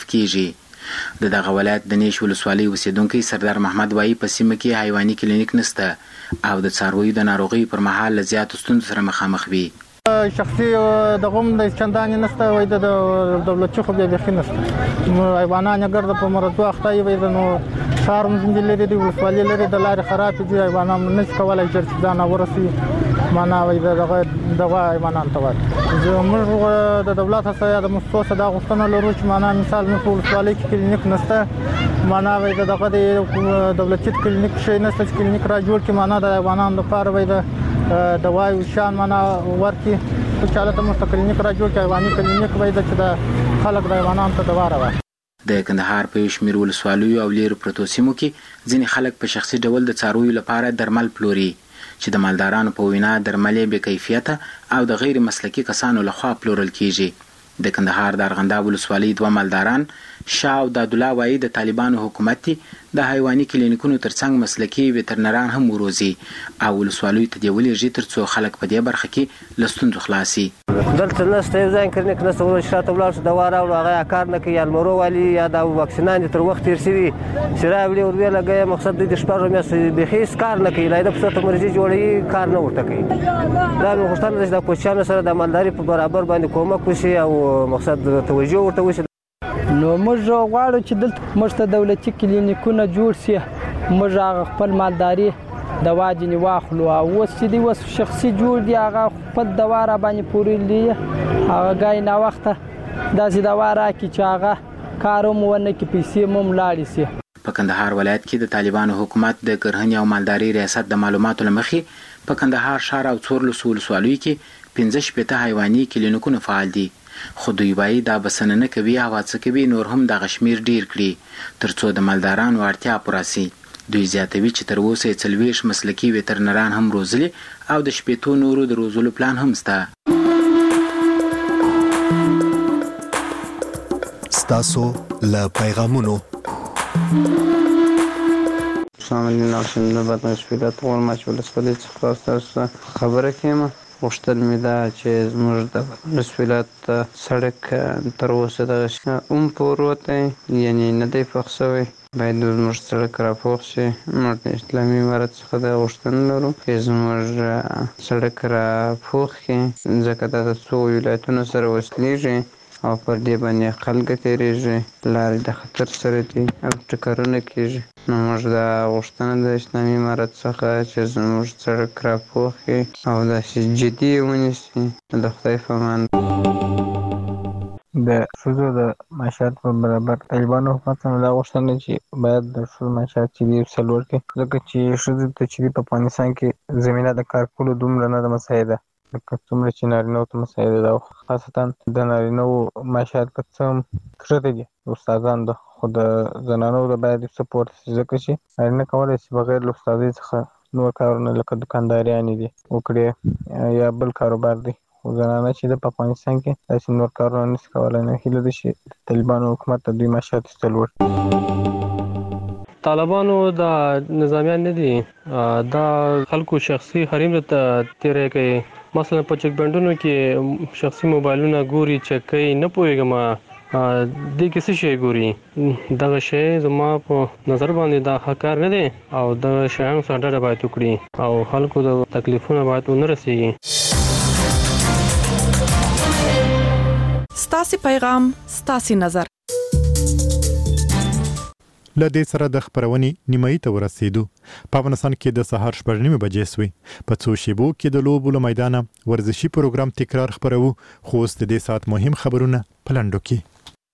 کیږي. دغه ولایت د نیش ولسوالۍ اوسیدونکو سردار محمد وایي په سیمه کې حیواني کلینیک نشته او د څارویو د ناروغیو پر مهال له زیاتو ستونزو سره مخامخ وي. شخصي دغه د چندانې نشته وای د دولتي خو به بخي نشته حیوانات اگر د په مرضو اخته وي نو شهر مزمن لري د ولسوالۍ لري د لارې خراب دي حیوانات نشي کولای چې ځان ورسي معنا وای دغه حیوانات ته وای موږ د دولت سره د مؤسسو د غوښتنه لرو چې معنا مثال موږ ولسوالۍ کې کلینیک نشته معنا وای دغه د دولتي کلینیک شي نشته کلینیک را جوړ کی معنا د حیوانات لپاره وای د دوايو شان معنا ورکی په چاله ته مستقلینیک را جوړ کی حیواني کلینیک وای د چې د خلک د حیوانات ته دوا راوړي. د کندهار په شمیر ولسوالیو او لیرو پروتو سیمو کې ځینې خلک په شخصي ډول د څارویو لپاره درمل پلوري چې د مالدارانو په وینا درملې بې کیفیته او د غیر مسلکي کسانو لخوا پلورل کیږي. د کندهار د ارغنداب ولسوالۍ دوه مالداران شاه او د الله وایي د طالبانو حکومت د حیواني کلینیکونو ترڅنګ مسلکي وترنران هم وروزي او ولسوالیو ته دی ولېږي ترڅو خلک په دې برخه کې له ستونزو خلاصي. دلته نشته یو ځای کلینیک نشته ورته شاته ولاړ شو دوا راوړو هغه کار نه کوي المرو والی یا د واکسینان تر وخت تیر شوي چې راوړي ور ویل لګي مقصد د شپږ میاشتې به هیڅ کار نه کوي لایده په څه مرزي جوړي کار نه ورته کوي. دا مې غوښتنه ده د کوچانو سره د مالداري په برابر باندې کومک وشي او مقصد توجه ورته وشي. نو موږ غواړو چې دلته موږ ته دولتي کلینیکونه جوړ شي موږ هغه خپل مالداري دوا جنې واخلو او اوس چې دی اوس شخصي جوړ دی هغه خپل دوا را باندې پورې دی هغه ګای نه وخته داسې دوا راکړي چې هغه کار هم ونه کړي پیسې هم لاړې شي. په کندهار ولایت کې د طالبانو حکومت د کرهنې او مالداري ریاست د معلوماتو له مخې په کندهار ښار او څوارلسو ولسوالیو کې 15 حیواني کلینیکونه فعال دي خو دوی وایي دا بسنه نه کوي او هڅه کوي نور هم دغه شمېر ډېر کړي ترڅو د مالدارانو اړتیا پوره سي. دوی زیاتوي چې تر اوسه 40 مسلکي وترنران هم روزلي او د 15 نورو د روزلو پلان هم شته. ستاسو له پیغامونو السلام علیکم نوبت مسئولیت غواړم چې ولسوالی څخه تاسو خبره کړم. غوښتل مې ده چې زموږ د مسئولیت سړک تر اوسه دغه هم پروت دی یعنی نه دی پخ شوی باید زموږ سړک راپوخ شي. موږ د اسلامي امارت څخه د غوښتنه لرو چې زموږ سړک راپوخ کړي ځکه دا د څو ولایتونو سره وصلېږي او پر دې باندې خلک تېرېږي لارې د خطر سره دي او ټکرونه کېږي. نو موږ دا غوښتنه د اسلامي امارت څخه چې زموږ سړک راپوخ کړي او داسې جدي یې ونیسي. د خدای په امان. د ښځو د معاشات په برابر طالبانو حکومت څخه دا غوښتنه چې باید د ښځو معاشات چې دي څلور کړي ځکه چې ښځو ته چې په افغانستان کې زمینه د کار کولو دومره نه ده مساعده لکه څومره چې نارینه‌و ته مسایل ده، خاصتا د نارینه‌و معاشات که څه هم کښته دي استادان ده، خو د زنانو د باید سپورت ځکه چې نارینه کولی شي بغیر له استادۍ څخه نور کارونه لکه دکانداریانې دي وکړي یا بل کاروبار دی، خو زنانه چې د په افغانستان کې داسې نور کارونه نشي کولی. نو هیله ده چې طالبانو حکومت ته دوی معاشات ایستل طالبانو د نظامیان نه دي، دا خلکو شخصي حریم ته تیری کوي. مثلا په چک بندونو کې شخصي موبایلونه ګوري، چک کوي، نه پوهېږم دې کې څه شی ګوري. دغه شی زما په نظر باندې دا ښه کار نه دی او دغه شیانو څخه ډډه باید وکړي او خلکو د تکلیفونه باید ونه رسېږي. ستاسو پیغام ستاسو نظر. لدې سره د خبرونې نیمایي ته ورسېدو. په افغانستان کې د سهار 8:30 بجې سوې. په څو شیبو کې د لوبو له میدانه ورزشي پروګرام تکرار خبرو، خو اوس د دې ساعت مهم خبرونه په لنډو کې.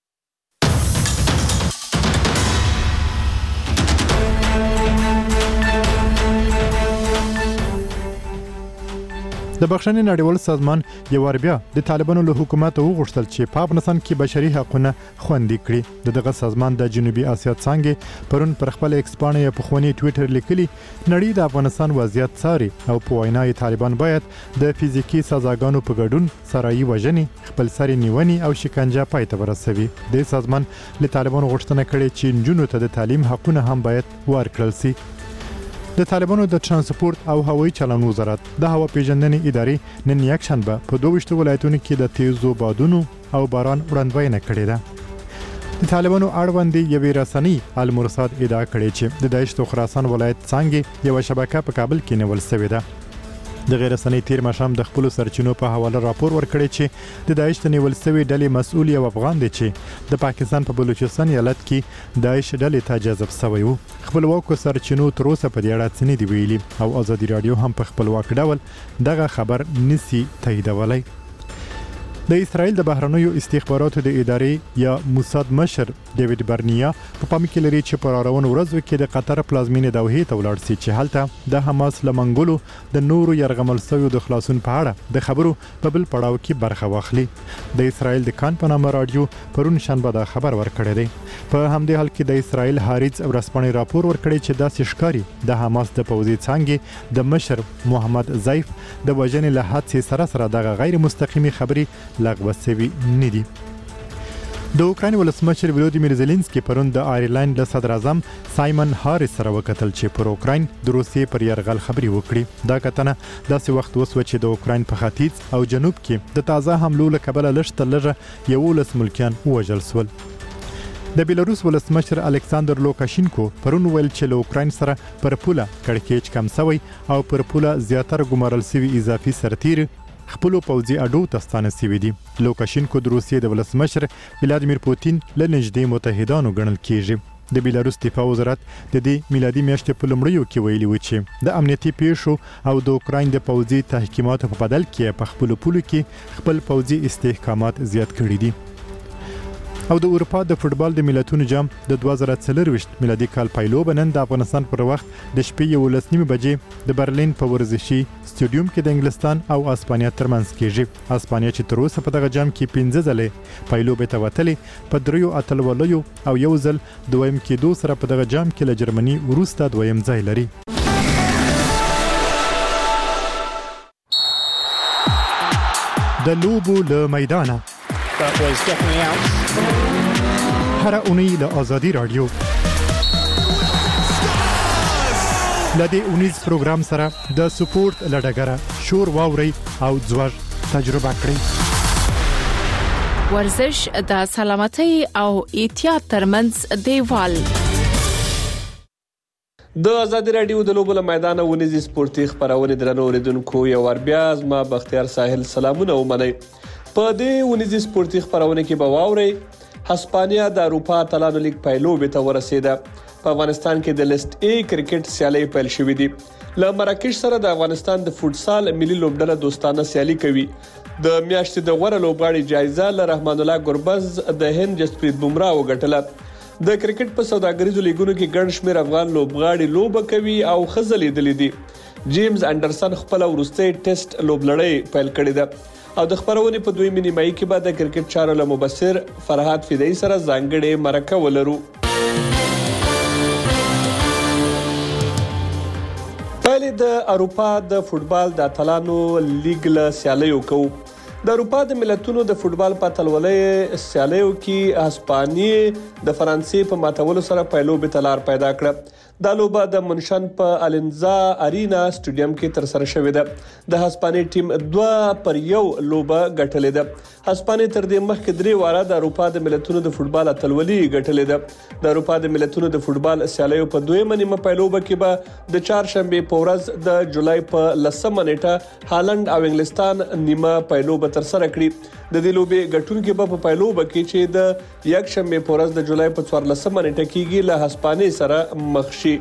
د بخښنې نړیوال سازمان یو وار بیا د طالبانو له حکومت وغوښتل چې په افغانستان کې بشري حقوقونه خوندي کړي. دغه سازمان د جنوبي اسیا څنګه پرون پر خپل ایکس باندې په خوني ټوئیټر لیکلي نړۍ د افغانستان وضعیت څاري او په وینای طالبان باید د فزیکی سزاګانو په ګډون سرایي وژنې، خپل سری نیونې او شکنجه پای ته ورسوي. د سازمان له طالبانو غوښتنه کړې چې جنونو ته د تعلیم حقونه هم باید ورکړل شي. د طالبانو د ترانسپورت او هوایي چلن وزارت د هوا پیژندنې ادارې نن یکشنبه په 22 ولایتونو کې د تیزو بادونو او باران وړاندوینه کړې ده. د طالبانو اړوند یوې رسنۍ المرصاد ادعا کړې چې د داعش د خراسان ولایت څنګه یو شبکه په کابل کې نیول شوې ده. د غیر رسنۍ تیر مشام د خپل سرچینو په حواله راپور ورکړی چې د داعش د نیول شوی ډلې مسؤل یو افغان دی چې د پاکستان په بلوچستان ایالت کې داعش ډلې ته جذب شوی و. خپلواکو سرچینو تر اوسه په دې اړه څه نه دی ویلي او ازادي رادیو هم په خپلواک ډول دغه خبر نسی تاییدولی. د اسرائیل د بهرنیو استخباراتو د ادارې یا موساد مشر ډیوډ برنیا په پام کې لري چې پر اړون ورځو کې د قطر پلازمینې دوحې ته ولاړ شي چې هلته د حماس لمنګلو د نورو يرغمل شویو د خلاصون په اړه د خبرو په بل پړاو کې برخه واخلي. د اسرائیل د کان په نامه رادیو پرون شنبه دا خبر ورکړی دی. په همدې حال کې د اسرائیل هاریز ورسپانې راپور ورکړی چې داسې ښکاري د حماس د پوځي څنګه د مشر محمد زیف د وژنې له حادثې سره دغه غیر مستقیمي خبري لغوه شوی نه دي. د اوکراین ولسمشر ولودیمیر زيلنسکي پرون د آیرلند له صدر اعظم سایمن هاریس سره وکتل چې پر اوکراین د روسیې پر یرغل خبري وکړي. دا کتنه داسې وخت وسو چې د اوکراین په ختیځ او جنوب کې د تازه حملو له کبله لږ تر لږه 11 ملکیان وژل شول. د بیلاروس ولسمشر الکساندر لوکاشینکو پرون ویل چې له اوکراین سره پر پوله کړکېچ کم شوی او پر پوله زیاتره ګمارل شوی اضافي سرتیر خپل پوځي اډو ته ستانه شوی دي. لوکاشینکو د روسیې د ولسمشر ولادیمیر پوتین له نږدې متحدانو ګڼل کیږي. د بیلاروس دفاع وزارت د دې میلادي میاشتې په لومړیو کې ویلي و چې د امنیتي پیښو او د اوکراین د پوځي تحکیماتو په بدل کې په خپل پولو کې خپل پوځي استحکامات زیات کړي دي. او د اروپا د فوتبال د ملتونو جام د 2024 میلادي کال پایلوب نن د افغانستان پر وخت د شپې 11:30 بجې د برلین په ورزشي سټیډیوم کې د انګلستان او اسپانیا ترمنځ کېږي. اسپانیا چې تر اوسه په دغه جام کې 15 ځله پایلوب ته وتلې په دریو اتلولیو او یو ځل دویم کېدو سره په دغه جام کې له جرمني وروسته دویم ځای لري. د لوبو له میدانه هر اونۍ له آزادی رادیو لدې اونیز پروګرام سره د سپورت لډګره شور واوري او ځوړ تجربه کړئ. ورزش د سلامتۍ او احتیاط ترمنځ دیوال. د آزادی رادیو د لوبو له میدانه ونیز سپورتي خبرونه درنو اوریدونکو یو ور بیا ما بختیار ساحل سلامونه ومنئ. په دې ونیز سپورتي خبرونه کې به واوري هسپانیا د اروپا اتلانو لیگ پایلوب ته ورسیده. په افغانستان کې د لیست A کرکټ سیالي پیل شوې دي. له مراکش سره د افغانستان د فوتسال ملي لوبډله دوستانه سیالي کوي. د میاشتې د غوړه لوبغاړي جایزه له رحمان الله ګربز د هند جسپریت بومرا وګټله. د کرکټ په سوداګریزو لیګونو کې ګڼ شمېر افغان لوبغاړي لوبه کوي او خزلې دي. جیمز انډرسن خپل وروستي ټیسټ لوبلړۍ پیل کړې ده او د خبرونې په دویمه نیمایي کې به د کرکټ چارو له مبصر فرهاد فدایي سره ځانګړې مرکه ولرو. پایلې د اروپا د فوټبال د اتلانو لیګ له سیالیو کوو. د اروپا د ملتونو د فوټبال په اتلولۍ سیالیو کې هسپانیې د فرانسې په ماتولو سره پیلوبې ته لار پیدا کړه. دا لوبه د منشن په الینزا ارینا سټیډیم کې ترسره شوې ده. د هسپانیې ټیم 2-1 لوبه ګټلې ده. هسپانیې تر دې مخکې 3 واره د اروپا د ملتونو د فوټبال اتلولۍ ګټلې ده. د اروپا د ملتونو د فوټبال سیالیو په دویمه نیمه پیلوبه کې به د چهارشنبه په ورځ د جولای په 10 نیټه هالند او انګلستان نیمه پیلوبه ترسره کړي. د دې لوبې ګټونکي په پیلوبه کې چې د یکشنبه په ورځ د جولای په 14 نیټه کېږي له هسپانیې سره مخ شي.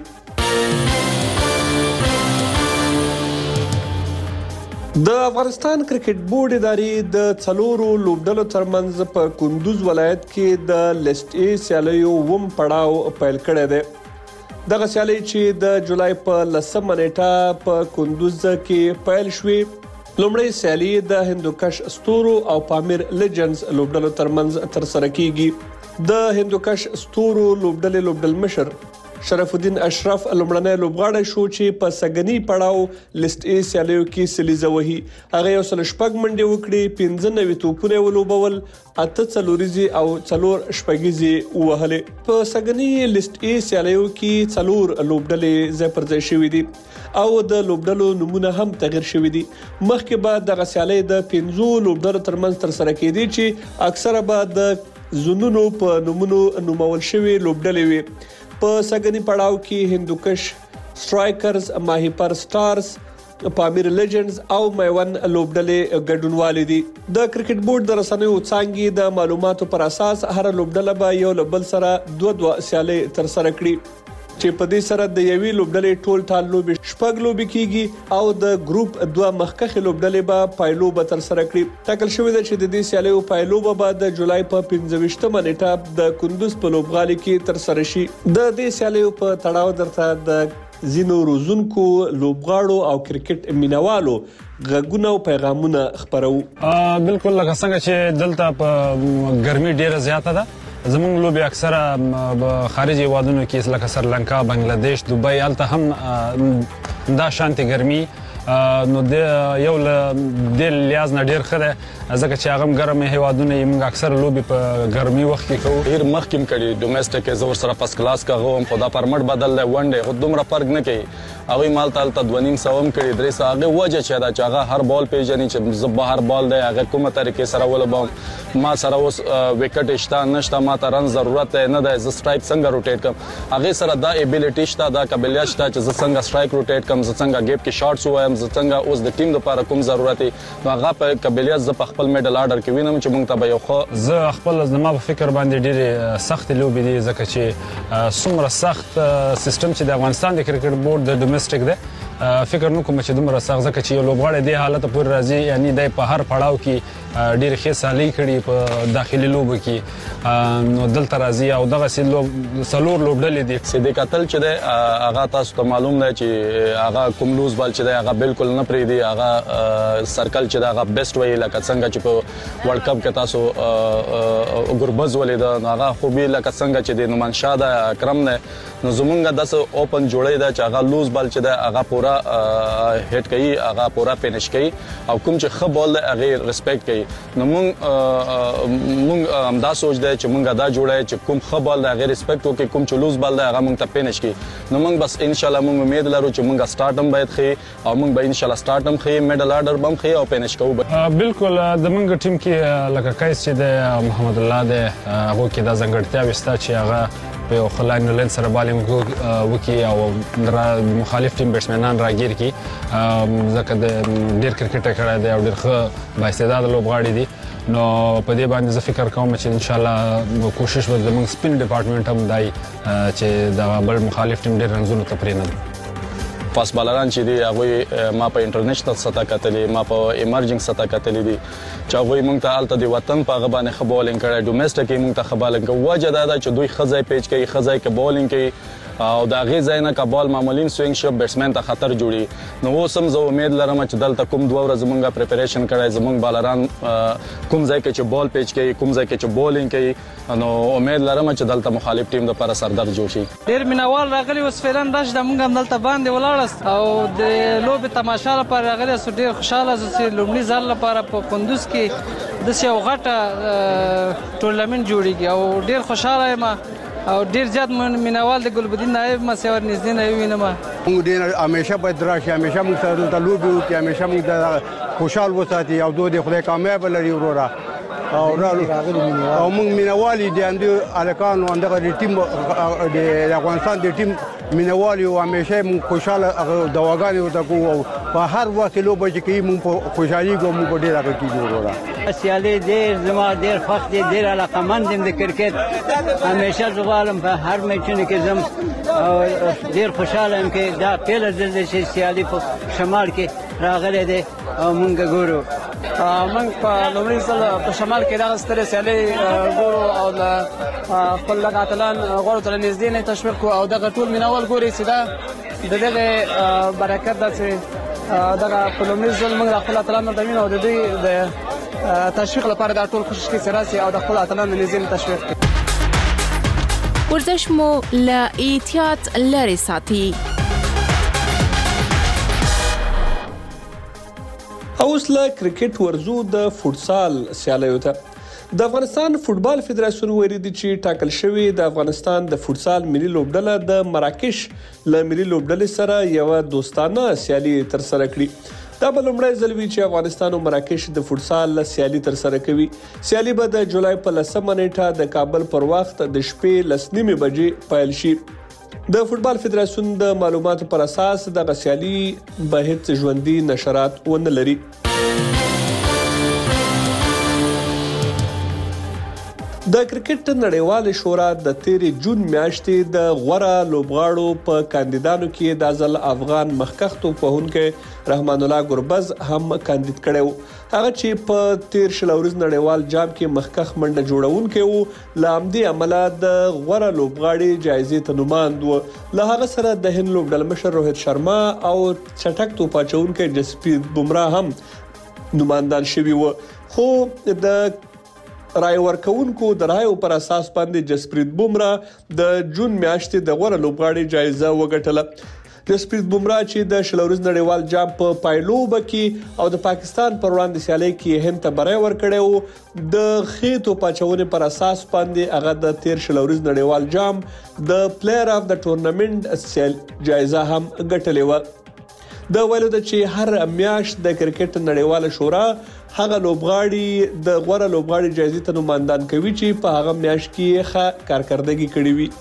د افغانستان کرکټ بورډ ادارې د 4 لوبډلو ترمنځ په کندوز ولایت کې د لیست ای سیالیو وم پړاو پیل کړی دی. دغه سیالي چې د جولای په 10 نیټه په کندوز کې پیل شوې. لومړی سیالي د هندوکش ستورو او پامیر لیجنز لوبډلو ترمنځ ترسره کیږي. د هندوکش ستورو لوبډل مشر شرف الدین اشرف لومړنی لوبغاړی شو چې په سګنی پړاو لیست ای سیالیو کې سلیزه وهي. هغه یو سل شپږ منډې وکړې، 15 توپونه ولوبول، 8 څلوریزي او 4 شپږیزي وهلې. په سګنی لیست ای سیالیو کې 4 لوبډلې ځای پر ځای شوې دي او د لوبډلو نمونه هم تغیر شوې دي. مخکې به د غسیالۍ د 15 لوبډلو ترمنځ ترسره کېدي چې اکثره به د زونونو په نومونو نومول شوی لوبډلې وي. په سګنی پړاو کې هندوکش سټرایکرز، ماهیپر سټارز، پامیر لیجنډز او میوند لوبډلې ګډونوالې دي. د کرکټ بورډ د رسنیو څانګې د معلوماتو پر اساس هر لوبډله به یو بل سره 2 سیالۍ ترسره کړي چې په دې سره د یوې لوبډلې ټول ټال لوبي شپږ لوبي کیږي او د ګروپ 2 مخکخه لوبډلې به پایلوبه ترسره کړي. ټاکل شوې ده چې د دې سیالیو پایلوبه به د جولای په 15 نیټه د کندوز په لوبغالي کې ترسره شي. د دې سیالیو په تړاو درته د زینو روزونکو لوبغاړو او کرکټ مینوالو غږونه او پیغامونه خبرو. بالکل لکه څنګه چې دلته په ګرمي ډیره زیاته ده. زمونږ لوبي اکثره خارجي هیوادونو کې لکه سریلانکا، بنگلاديش، دوبۍ، هلته هم دا شانتي ګرمي نو د یو د لیاز نه ډیر خره ځکه چې هغه ګرمه هیوادونه موږ اکثر لوبي په ګرمي وخت کې کوو. ډیر مخکیم کړي ډومېسټک زور سره پس کلاس کا غوم په دا پرمټ بدل دی ونډه خو دومره فرق نه کوي. هغه مال تل ته 2.5 کړي درې ساغه وجه چې دا چې هغه هر بال پیژني چې زب هر بال دی هغه کومه طریقې سره ولوبم ما سره اوس وکټ شته نشته ما ته رن ضرورت نه ده ز سټرایک څنګه روټیټ کوم هغه سره دا ابیلیټی شته دا قابلیت شته چې ز څنګه سټرایک روټیټ کوم ز څنګه گیپ کې شاټس وایم ز څنګه اوس د ټیم لپاره کوم ضرورت نو هغه په قابلیت ز په خپل میډل آرډر کې وینم چې موږ ته به یو خو ز خپل زما په فکر باندې ډېری سخت لوبې دي ځکه چې څومره سخت سیستم چې د افغانستان د کرکټ بورډ د ډومېسټک ده فکر نو کوم چې دومره سخت ځکه چې یو لوبغاړی د حالت پورې راځي یعنی د په هر پړاو کې ډېر ښه سالي کړي په داخلي لوبو کې نو دلته راځي او دغه سلور لوبډلې دي چې د قتل چې د هغه تاسو ته معلوم دی چې هغه کوم لوز بال چې دی هغه بالکل نه پری دی هغه سرکل چې دا هغه بیسټ وی لکه څنګه چې په ورلد کپ کې تاسو ګربز ولید هغه خو به لکه څنګه چې د نومانشاه د اکرم نه نو زمونږ داس اوپن جوړی دا چې هغه لوز بال چې دی هغه پورا هټ کوي هغه پورا فینش کوي او کوم چې خه بال هغه ریسپیکټ کوي نو مونږ همدا سوچ دی چې مونږ دا جوړای چې کوم خه بال هغه ریسپیکټ وکړي کوم چې لوز بال هغه مونږ ته فینش کوي نو مونږ بس ان شاء الله مونږ امید لرو چې مونږ سٹارټم باید خي او مونږ به ان شاء الله سٹارټم خي میډل آرډر بم خي او فینش کوو بالکل د مونږ ټیم کې لکه کایس چې د محمد الله د هغه کې د زنګړتیا وستا چې هغه په خلاین لین سره بالینګ وکي او مخالف ټیم بیټسمنان راګیر کی ځکه د ډیر کرکټ کړه دی او ډیر ښه بااستعداد لوبغاړي دي نو په دې باندې زه فکر کوم چې ان شاء الله کوشش وکړم موږ سپین ډپارټمنټ هم دای چې دا بل مخالف ټیم ډیر رنزونه تپرینه فاست بالران چې دی هغه ما په انټرنیشنل سطح کتلې ما په ایمرجنګ سطح کتلې دي چې هغه موږ ته الته د وطن په غبانې خبولینګ کړه ډومېسټک موږ ته خبالینګ وجه دا چې دوی خزای پیچ کوي خزای کې بولینګ کوي او دا غي زینه کبال معمولین سوینګ شو بیټسمن ته خطر جوړي نو اوس هم زه امید لرم چې دلته کوم 2 ورځې مونږه پریپریشن کړای زمونږ بالران کوم ځای کې چې بال پیچ کوي کوم ځای کې چې بولینګ کوي نو امید لرم چې دلته مخالف ټیم لپاره سردر جوړ شي ډیر مینوال راغلي اوس فعلن راش د مونږ هم دلته باندې ولاړست او د لوبې تماشا لپاره راغلي سو ډیر خوشاله چې لومړي ځل لپاره په کندوز کې د یو غټه ټورنمنت جوړیږي او ډیر خوشاله یم او ډیر زیات مینوال د ګلبدین نایب مسیور نږدې نه وینم موږ ډیر همیشه باید راشي همیشه موږ سره د لوبي او همیشه موږ د خوشحال وساتي او دوی خدای کامیاب لري ورورا او موږ مینوالي دي اندو الکان او اندغه ټیم د افغانستان د ټیم مینوالي او همیشه موږ خوشاله دواګانې ورته کوو په هر وخت لوبه چې کوي موږ خوشحالي کوو موږ ډیر هغه کیږي ورورا سیالي ډیر زما ډیر خوښ دي ډیر علاقمند یم د کرکټ همیشه زغالم په هر میچونو کې زم او ډیر خوشاله یم چې دا پیله ځل چې سیالي په شمال کې راغلي دي او موږ ګورو موږ په لومړي ځل په شمال کې دا ستره سیالي ګورو او خپل لګاتلان غوړو ته نږدې نه تشویق کو او دغه ټول مینوال ګوري چې دا دغه برکت ده چې دغه په لومړي ځل موږ خپل اتلان د مين او د دې د تشویق لپاره دا ټول کوشش کوي سراسي او د خپل اتلان نږدې تشویق کوي ورزش مو له احتیاط لري ساتي اوس له کرکټ ورزو د فوتسال سیالیو ته د افغانستان فوتبال فدراسیون ویلي دی چې ټاکل شوی د افغانستان د فوتسال ملي لوبډله د مراکش له ملي لوبډلې سره یو دوستانه سیالي تر سره کړي دا به لومړی ځل وي چې افغانستان او مراکش د فوتسال سیالي تر سره کوي سیالي به د جولای په 10 نیټه د کابل پر وخت د شپې 10:30 بجې پیل شي د فوتبال فدراسیون د معلوماتو پر اساس د سیالي به هیڅ ژوندۍ نشرات ونه لري د کرکټ نړیوال شورا د 13 جون میاشتې د غوړه لوبغاړو په کاندیدانو کې د ځل افغان مخکښ توپونکو رحمان الله ګربز هم کاندید کړو هغه چې په 13 شلورز نړیوال جام کې مخکښ منډه جوړونکو و لامدي عمله د غوړه لوبغاړي جایزې ته نوماند و له هغه سره د هند لوبډل مشر روهیت شرما او چټک توپ اچونکو جسپریت بومراه هم نوماندان شوي و خو د رای ورکونکو د رایو پر اساس باندې جسپریت بومراه د جون میاشتې د غوړه لوبغاړي جایزه وګټله جسپریت بومراه چې د شلورز نړیوال جام په پایلوب کې او د پاکستان پر وړاندې سیالي کې هند ته برای ورکړیو د خېتو پاچاونې پر اساس باندې هغه د 13 شلورز نړیوال جام د پلیئر اف د ټورنمنت جایزه هم ګټلې و د ویلو د چې هر میاشت د کرکټ نړیواله شورا هغه لوبغاړي د غوړه لوبغاړي جایزې ته نوماندان کوي چې په هغه میاشت کې ښه کارکردګي کړې وي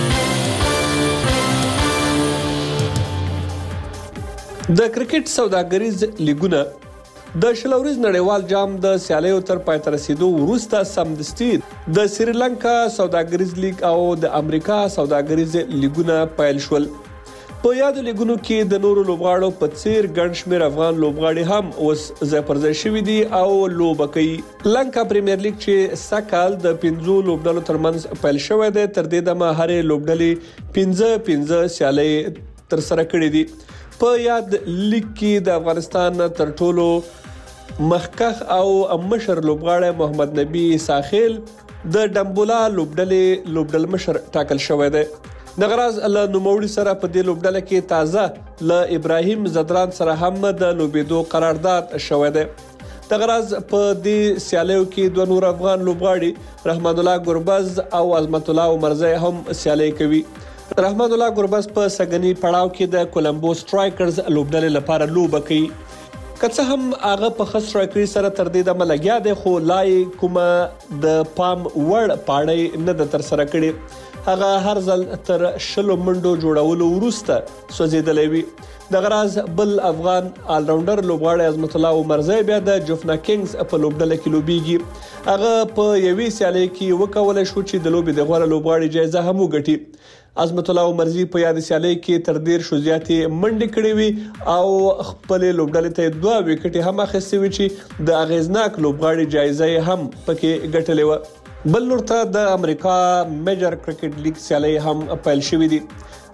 د کرکټ سوداګریز لیګونه د شلوريز نړیوال جام د سیالیو تر پای ته رسیدو وروسته سمدستي د سریلانکا سوداګریز لیګ او د امریکا سوداګریز لیګونه پیل شول په یادو لیګونو کې د نورو لوبغاړو په څیر ګڼ شمېر افغان لوبغاړي هم اوس ځای پر ځای شوي دي او لوبه کوي لنکا پریمیر لیګ چې سکهال د 15 لوبډلو ترمنځ پیل شوی دی تر دې دمه هرې لوبډلې 15 سیالۍ تر سره کړې دي په یاد لیګ کې د افغانستان تر ټولو مخکښ او مشر لوبغاړی محمد نبی ساخیل د ډمبولا لوبډل مشر ټاکل شوی دی د غراز له نوموړي سره په دې لوبډله کې تازه له ابراهیم زدران سره هم د لوبېدو قرارداد شوی دی د غراز په دې سیالیو کې دوه نور افغان لوبغاړي رحمان الله ګربز او عظمت الله عمرزی هم سیالي کوي رحمان الله ګربز په سګنی پړاو کې د کولمبو سټرایکرز لوبډلې لپاره لوبه کوي کڅه هم هغه په خسټرایکري سره تر دې د ملګیا دی خو لای کومه د پام وړ پاړې نه د تر سره کړي هغه هر ځل تر شلو منډو جوړولو وروسته سوځیدلې وي د غراز بل افغان آل راونډر لوبغاړی عظمت الله عمرزی بیا د جوفنا کینګز په لوبډله کې لوبيږي هغه په یوې سیالۍ کې وکول شو چې د لوبي د غوړه لوبغاړي جایزه هم وګټي عظمت الله عمرزی په یاد سیالۍ کې تر ډیر شو زیاتې منډې کړې وي او خپل لوبډلې ته 2 وکټې هم اخیستې وي چې د اغیزناک لوبغاړي جایزه هم پکې ګټلې و بل نورته د امریکا میجر کرکټ لیګ سیالۍ هم پیل شوې دي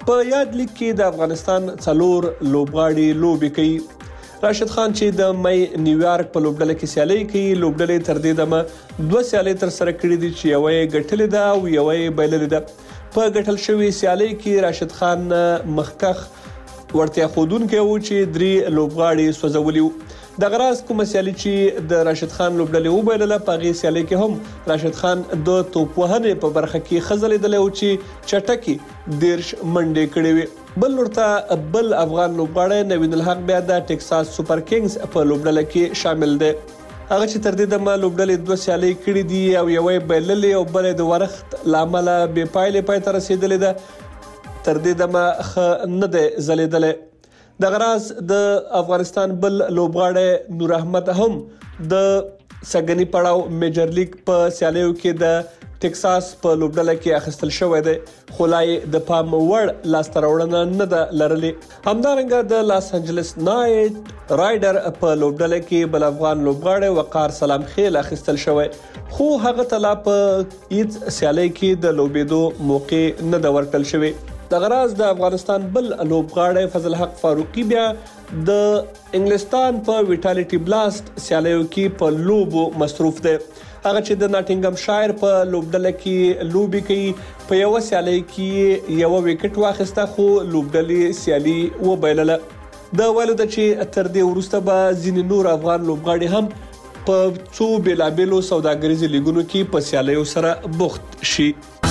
په یاد لیک کې د افغانستان 4 لوبغاړي لوبي کوي. راشد خان چې د مې نیویارک په لوبډله کې سیالي کوي، لوبډلې تر دې دمه 2 سیالي تر سره کړې دي چې یوې ګټلې ده او یوې بایللې ده. په ګټل شوی سیالي کې راشد خان مخکخ ورته خودونکو و چې 3 لوبغاړي سوځولي. د غراس کوم سیالي چې د راشد خان لوبډلې وبایلله په غي سیالي کې هم راشد خان د توپ وهنې په برخه کې خزلېدل او چې چټکی 10 منډې کړې وي. بل ورته بل افغان لوبغاړی نوین الحق بیا د ټکساس سوپر کینګز په لوبډله کې شامل دی. هغه چې تر دې دمه لوبډلې 2 سیالي کړې دي او یوې بایللې او بلې د ورخت لامل به پایلې پای ته رسیدلې ده. تر دې دمه نه ده زلیدلې. د غراس د افغانستان بل لوبغاړی نور احمد هم د سګنی پړاو میجر لیګ په سیالیو کې د ټکساس په لوبډله کې اخیستل شوی دی، خو لای د پام وړ لاسته راوړنه نه ده لرلې. همدارنګه د لاس انجلس نایټ رایډر په لوبډله کې بل افغان لوبغاړی وقار سلام خیل اخیستل شوی، خو هغه تلا په هیڅ سیالي کې د لوبېدو موقع نه ده ورکړل شوی. د غراز د افغانستان بل لوبغاړی فضل حق فاروقي بیا د انګلستان په ویټالیټي بلاست سیالیو کې په لوبو مصروف دی. هغه چې د ناټینګم شایر په لوبډله کې لوبي کوي، په یو سیالي کې یو وکټ واخیسته خو لوبډلې سیالي وبایلله. د ولود چې تر دې وروسته به ځینې نور افغان لوبغاړي هم په څو بیلابېلو سوداګریزو لیګونو کې په سیالیو سره بوخت شي.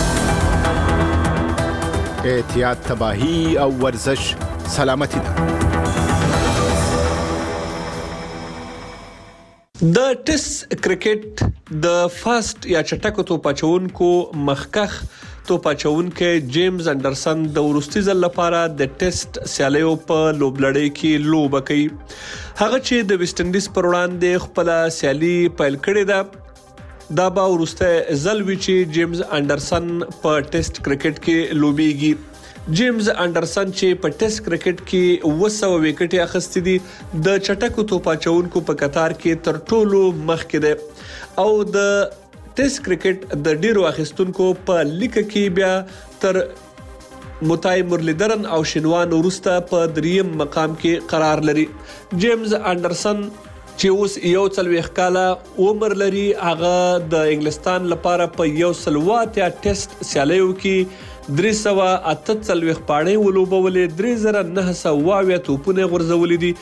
احتیاط تباہی او ورزش سلامتی ده. د ټیسټ کرکټ د فاست یا چټکو توپ اچونکو مخکخ توپ اچونکو جیمز انډرسن د ورستي ځل لپاره د ټیسټ سیالیو په لوبلړۍ کې لوبه کوي. هغه چې د ویسټ انډیز پر وړاندې خپل سیالي پیل کړې ده، دا به ورسته ځل وی چې جیمز انډرسن په ټیسټ کرکټ کې لوبيږي. جیمز انډرسن چې په ټیسټ کرکټ کې 200 وکټې اخیستې دي، د چټکو توپ اچونکو په قطار کې تر ټولو مخکې دی او د ټیسټ کرکټ د ډیرو اخیستونکو په لیک کې بیا تر متای مرلیدرن او شینوان ورسته په 3م مقام کې قرار لري. جیمز انډرسن چې اوس 41 کاله عمر لري، هغه د انګلستان لپاره په 108 ټیسټ سیالیو کې 348 پاڼې ولوبولې، 3900 توپونه غورځولې دي،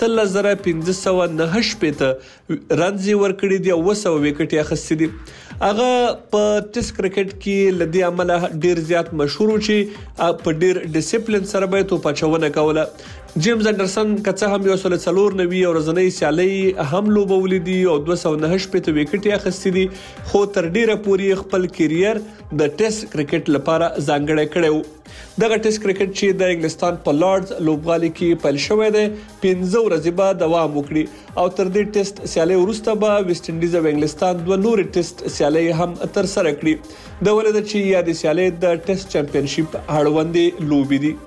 18509 رنز ورکړي دي او 200 وکټې اخیستې دي. هغه په ټیسټ کرکټ کې لدی عمله ډیر زیات مشهور و چې په ډیر ډیسپلین سره به توپ اچونه کوله. جیمز انډرسن کڅه هم 194 ورځنۍ سیالي هم لوبولې دي او 209 وکټې اخیستې دي، خو تر ډیره پورې خپل کیریر د ټیسټ کرکټ لپاره ځانګړی کړو. دغه ټیسټ کرکټ چې د انګلستان په لارډز لوبغالي کې پیل شوی دی 15 ورځې به دوام وکړي او تر دې ټیسټ سیالي وروسته به ویسټ انډیز او انګلستان 2 نور ټیسټ سیالي هم تر سره کړي. د ولید چې یاد سیالي د ټیسټ چمپیونشپ اړوندې لوبي دي.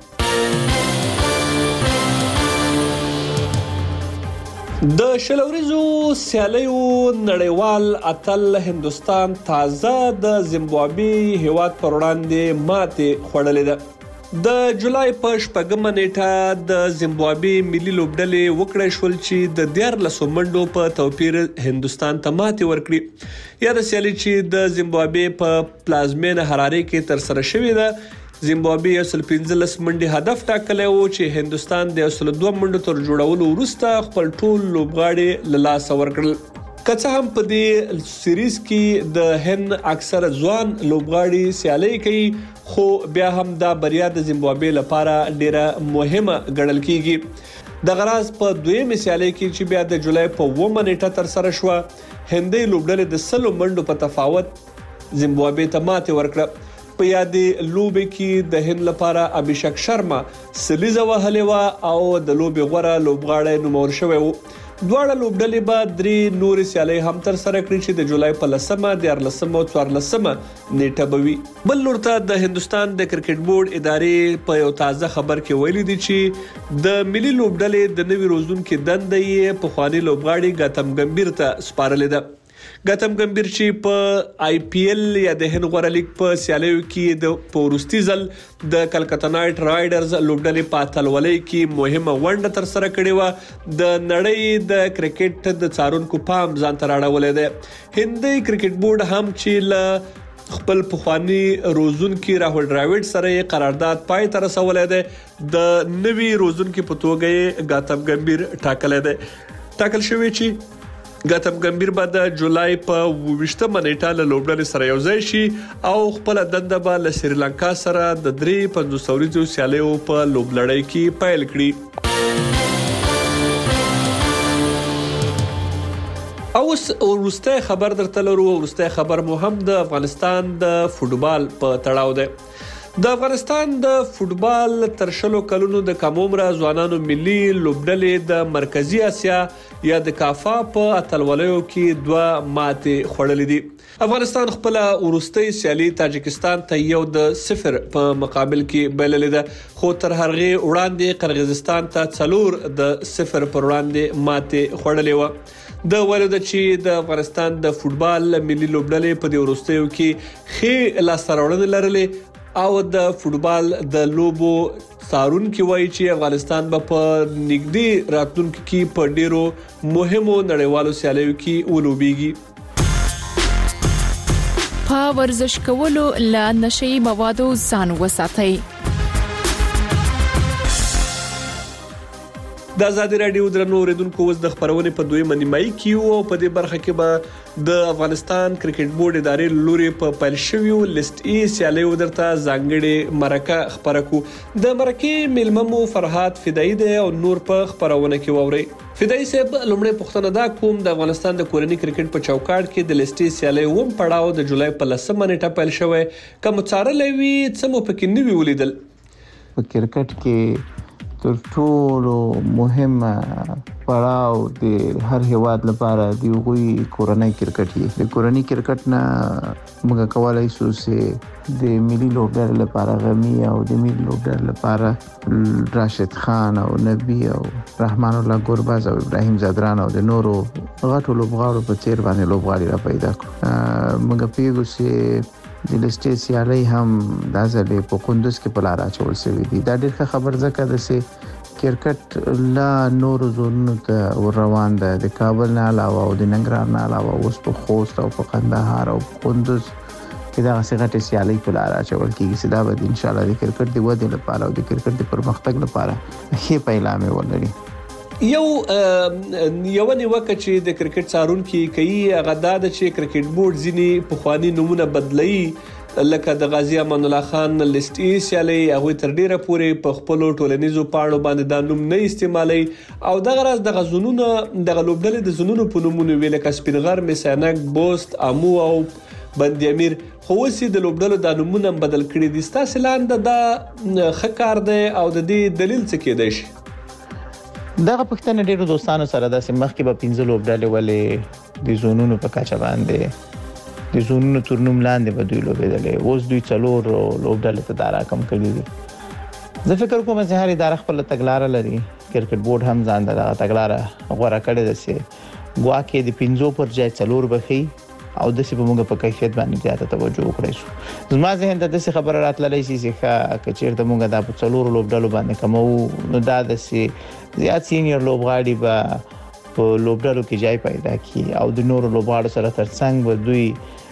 د شلوريزو سیالیو نړیوال اتل هندستان تازه د زیمبابوې هیواد پر وړاندې ماته خوړلې ده. د جولای په 8 نیټه د زیمبابوې ملي لوبډلې وکړې شول چې د 14 منډو په توپیر هندستان ته ماته ورکړي. یا د سیالي چې د زیمبابوې په پلازمین حرارې کې تر سره شوې ده، زیمبابوې 15 منډي هدف ټاکلی و چې هندستان د 2 منډو تر جوړولو وروسته خپل ټول لوبغاړي له لاسه ورکړل. که څه هم په دې سیریز کې د هند اکثر ځوان لوبغاړي سیالي کوي، خو بیا هم دا بریا د زیمبابوې لپاره ډیره مهمه ګڼل کیږي. د غراز په دویمه سیالي کې چې بیا د جولای په 9 نیټه تر سره شو، هندي لوبډلې د 100 منډو په تفاوت زیمبابوې ته ماته ورکړه. په یادې لوبې کې د هند لپاره ابھیشک شرما سلیزه وهلې و او د لوبې غوره لوبغاړی نومول شوی و. دواړه لوبډلې به 3 نور سیالۍ هم تر سره کړي چې د جولای په 10 14 او 14 نیټه به وي. بل لورته د هندستان د کرکټ بورډ ادارې په یو تازه خبر کې ویلي دي چې د ملي لوبډلې د نوي روزونکو دنده یې په خواني لوبغاړي ګاتم ګمبیر ته سپارلې ده. ګوتم ګمبیر چې په آی پی ایل یا د هند غوړه لیګ په سیالیو کې د پورستي ځل د کلکتا نایټ رایډرز لوبډلې په اتلولۍ کې مهمه ونډه تر سره کړې و. د نړۍ د کرکټ د څارونکو پام ځان ته راړولې ده. هندي کرکټ بورډ هم چې له خپل پخوانی روزونکي راهول ډراوډ سره قرارداد پای ته رسولې ده. د نوي روزونکي په توګه ګوتم ګمبیر ټاکل شوی چې ګوتم ګمبیر به د جولای په 28مه نیټه له لوبډلې سره یوځای شي او خپل دنده به له سریلانکا سره د 350 ورځو سیالیو په لوبلړۍ کې پیل کړي. اوس ورسته خبر درته لرو. ورسته خبر مو هم د افغانستان د فوتبال په تړاو ده. د افغانستان د فوتبال تر شلو کلونو د کم عمره ځوانانو ملي لوبډلې د مرکزی اسیا یا د کافا په اتلولیو کې 2 ماتې خوړلې دي. افغانستان خپل ورستۍ سیالي تاجکستان ته 1-0 په مقابل کې بللې ده، خو تر هغه وړاندې قرغیزستان ته 4-0 پر وړاندې ماتې خوړلې و. د ولود چې د افغانستان د فوتبال ملي لوبډلې په دې ورستیو کې خې لاسته لرلې او د فوتبال د لوبو څارونکو وایي چې افغانستان به په نږدې راتلونکي کې په ډیرو مهمو نړیوالو سیالیو کې ولوبېږي. په ورزش کولو له نشئی موادو ځان وساتئ. د آزادي رادیو درنو اوریدونکو اوس د خبرونې په دویمه نیمایي کې او په دې برخه کې به د افغانستان کرکټ بورډ ادارې لوري په پیل شویو لیست ای سیالیو درته ځانګړي مرکه خبره کو. د مرکې ملممو فرحات فدایي دی او نور په خبرونه کې ووري. فدایي صاحب لومړی پوښتنه دا کوم د افغانستان د کورنۍ کرکټ په چوکاټ کې د لیست ای سیالي ووم پړاو د جولای په 10مه نیټه پیل شوی، کوم څارلې وی څه مو پکې نوي ولیدل؟ په کرکټ کې تر ټولو مهمه پړاو د هر هیواد لپاره دی غوي کورنۍ کرکټ دی. د کورنۍ کرکټ نه موږ کولای شو چې د ملي لوبډلې لپاره غمی او د ملي لوبډلې لپاره راشد خان او نبی او رحمان الله ګورباز او ابراهیم زادران او د نورو غټو لوبغاړو په څیر باندې لوبغاړي را پیدا کړو. موږ پیغو چې د لیستې سیالي هم د ځلې په کندوز کې په لار اچول شوی دی. دا ډېر خبر ځکه د سي کرکټ لا نور زونو ته روان ده. د کابل نه علاوه او د ننګرهار نه علاوه اوس په خوست او په قندهار او کندوز کې دا غټه سیالي په لار اچول کېږي چې دا به ان شاء الله د کرکټ د ودې لپاره او د کرکټ د پرمختګ لپاره ښه پیلامه ولري. یو نیوکه چې د کرکټ څارونکو کوي هغه دا د چې کرکټ بورډ ځینی پخوانی نمونه بدلي، لکه د غازی امان الله خان لیست ای سیالي هغه تر ډیره پورې په خپل ټولنیزو پاڼو باندې دا نوم نه استعمالي او دغه راز د غزونونو د غلوبډلې د زونونو په نومونو ویل کسپینغر میسانک بوست امو او بندي امیر خو وسی د لوبډلو د نومونه بدل کړي دي. ستاسو لاندې دا خکار دی او د دې دلیل څه کېدای شي؟ دغه پښتنه ډیرو دوستانو سره د سمخ کې په 15 لوبډلې ولې د زونونو په کاچا باندې د زونونو تورنوم لاندې به دوی لوبېدلې. اوس دوی 4 لوبډلې ته دارا کم کړی دي. زه فکر کوم چې هر اداره خپل تګلارې لري. کرکټ بورډ هم ځان دغه تګلارې غوړه کړې ده چې ګواکې د 15 پر ځای 4 بخي او د څه په موږ په کیفیت باندې زیاته توجه وکړو. زما ذهن ته د څه خبره راتللې چې کچیر ته موږ د 4 لوبډلو باندې کومو نو دا د څه زیات سینیئر لوبغاړي به په لوبډلو کې ځای پیدا کړي او د نورو لوبغاړو سره ترڅنګ به دوی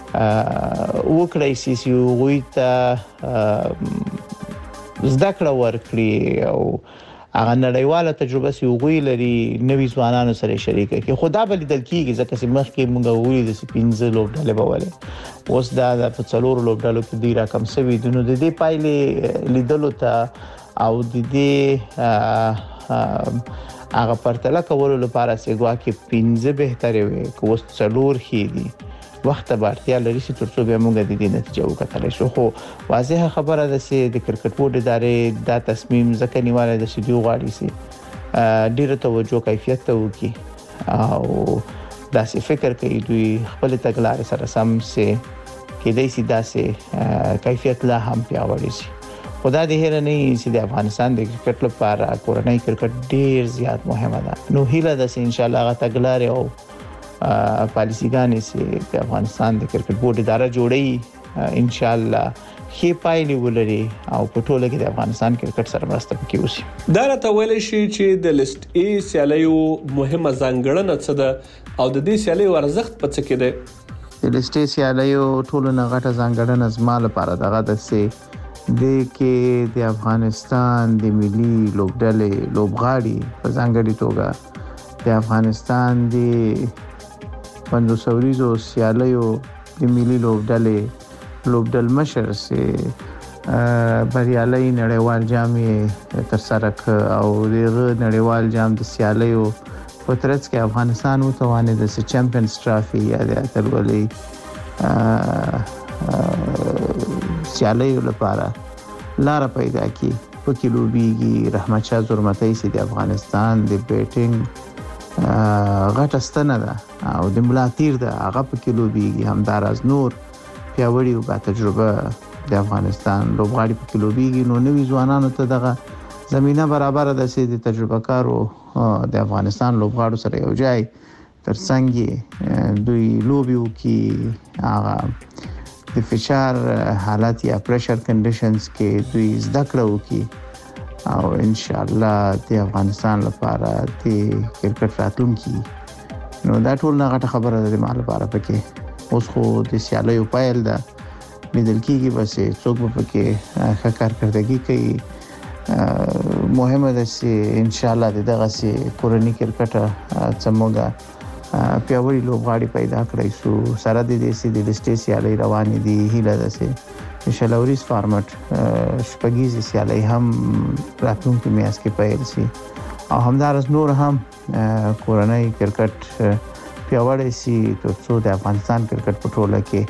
وکړي چې وي ته زده کړه ورکړي او هغه نړیواله تجربه سی وګوي لري نوي ځوانانو سره شریک کی. خدا بل دل کیږي ځکه چې مخکې موږ وګوري د 15 لوبډلې بوله اوس دا په 4 لوبډلو کې دی رقم سوي دونو د دې پایلې لیدلو ته او د دې هغه پرتله کولو لپاره چې ګواکې 15 بهتره وي کوس 4 خېدي وخت به اړتیا لري چې ترڅو به موږ د دې نتیجه وکړو. شو خو واضحه خبره ده چې د کرکټ بورډ ادارې دا تصمیم ځکه نیولای د سټیو غاړي سي ډیره توجه کیفیت ته وکي او داسې فکر کوي دوی خپل تګلارې سره سم سي کې دای سي داسې کیفیت لا هم پیاوړی شي. خدا دې هر نه چې د افغانستان د کرکټ لپاره کورنۍ کرکټ ډیر زیات مهمه ده. نو هیله ده چې ان شاء الله غا تګلارې او پالیسیګانې سي د افغانستان د کرکټ بورډ اداره جوړي ان شاء الله خې پایلې ولري او په ټوله کې د افغانستان کرکټ سره مرسته وکړي اوسي. دا راته ویل شي چې د لیست ای سیالیو مهمه ځانګړنه څه ده او د دې سیالیو ارزښت په څه کې ده؟ د لیست ای سیالیو ټولو نه غټه ځانګړنه زما لپاره دغه د سي د کې د افغانستان د ملي لوبډلې لوبغاړي په ځانګړي توګه د افغانستان د 500 سیالیو د ملي لوبډل مشر سي بریالي نړیوال جام تر سره او د نړیوال جام د سیالیو په ترڅ کې افغانستان وتوانه د چمپیونز ټرافي یا د اتلولۍ سیالیو لپاره لار پیدا کی په کې لوبيږي. رحمت شاه زرمتای سي د افغانستان د بیټینګ غټه ستنه ده او د ملاتیر ده هغه په کې لوبيږي. همدارز نور پیاوړي او با تجربه د افغانستان لوبغاړي په کې لوبيږي. نو نوې ځوانانو ته دغه زمينه برابر ده چې د تجربه کارو د افغانستان لوبغاړو سره یو ځای ترڅنګ دوی لوبيو کې هغه د فشار حالت یا پریشر کنډیشنز کې دوی زده کړو کې او ان شاء الله د افغانستان لپاره د کرکټ راتلونکي نو دا ټول نه غټه خبره ده د مال لپاره پکې. اوس خو د سیالیو پایل ده لیدل کېږي بس څوک په کې ښه کارکړدګي کوي. مهمه ده چې ان شاء الله دغه سي کورنی کرکټ څموګه پیاوړي لوبغاړي پیدا کړی سو سره د دې سي د لیستې سیالي روانې دي. هیله ده چې شلوريس فارمټ شپږیزي سیالي هم راتلونکي میاشت کې پیل شي او همدارس نور هم کورنۍ کرکټ پیاوړی سي ترڅو د افغانستان کرکټ په ټوله کې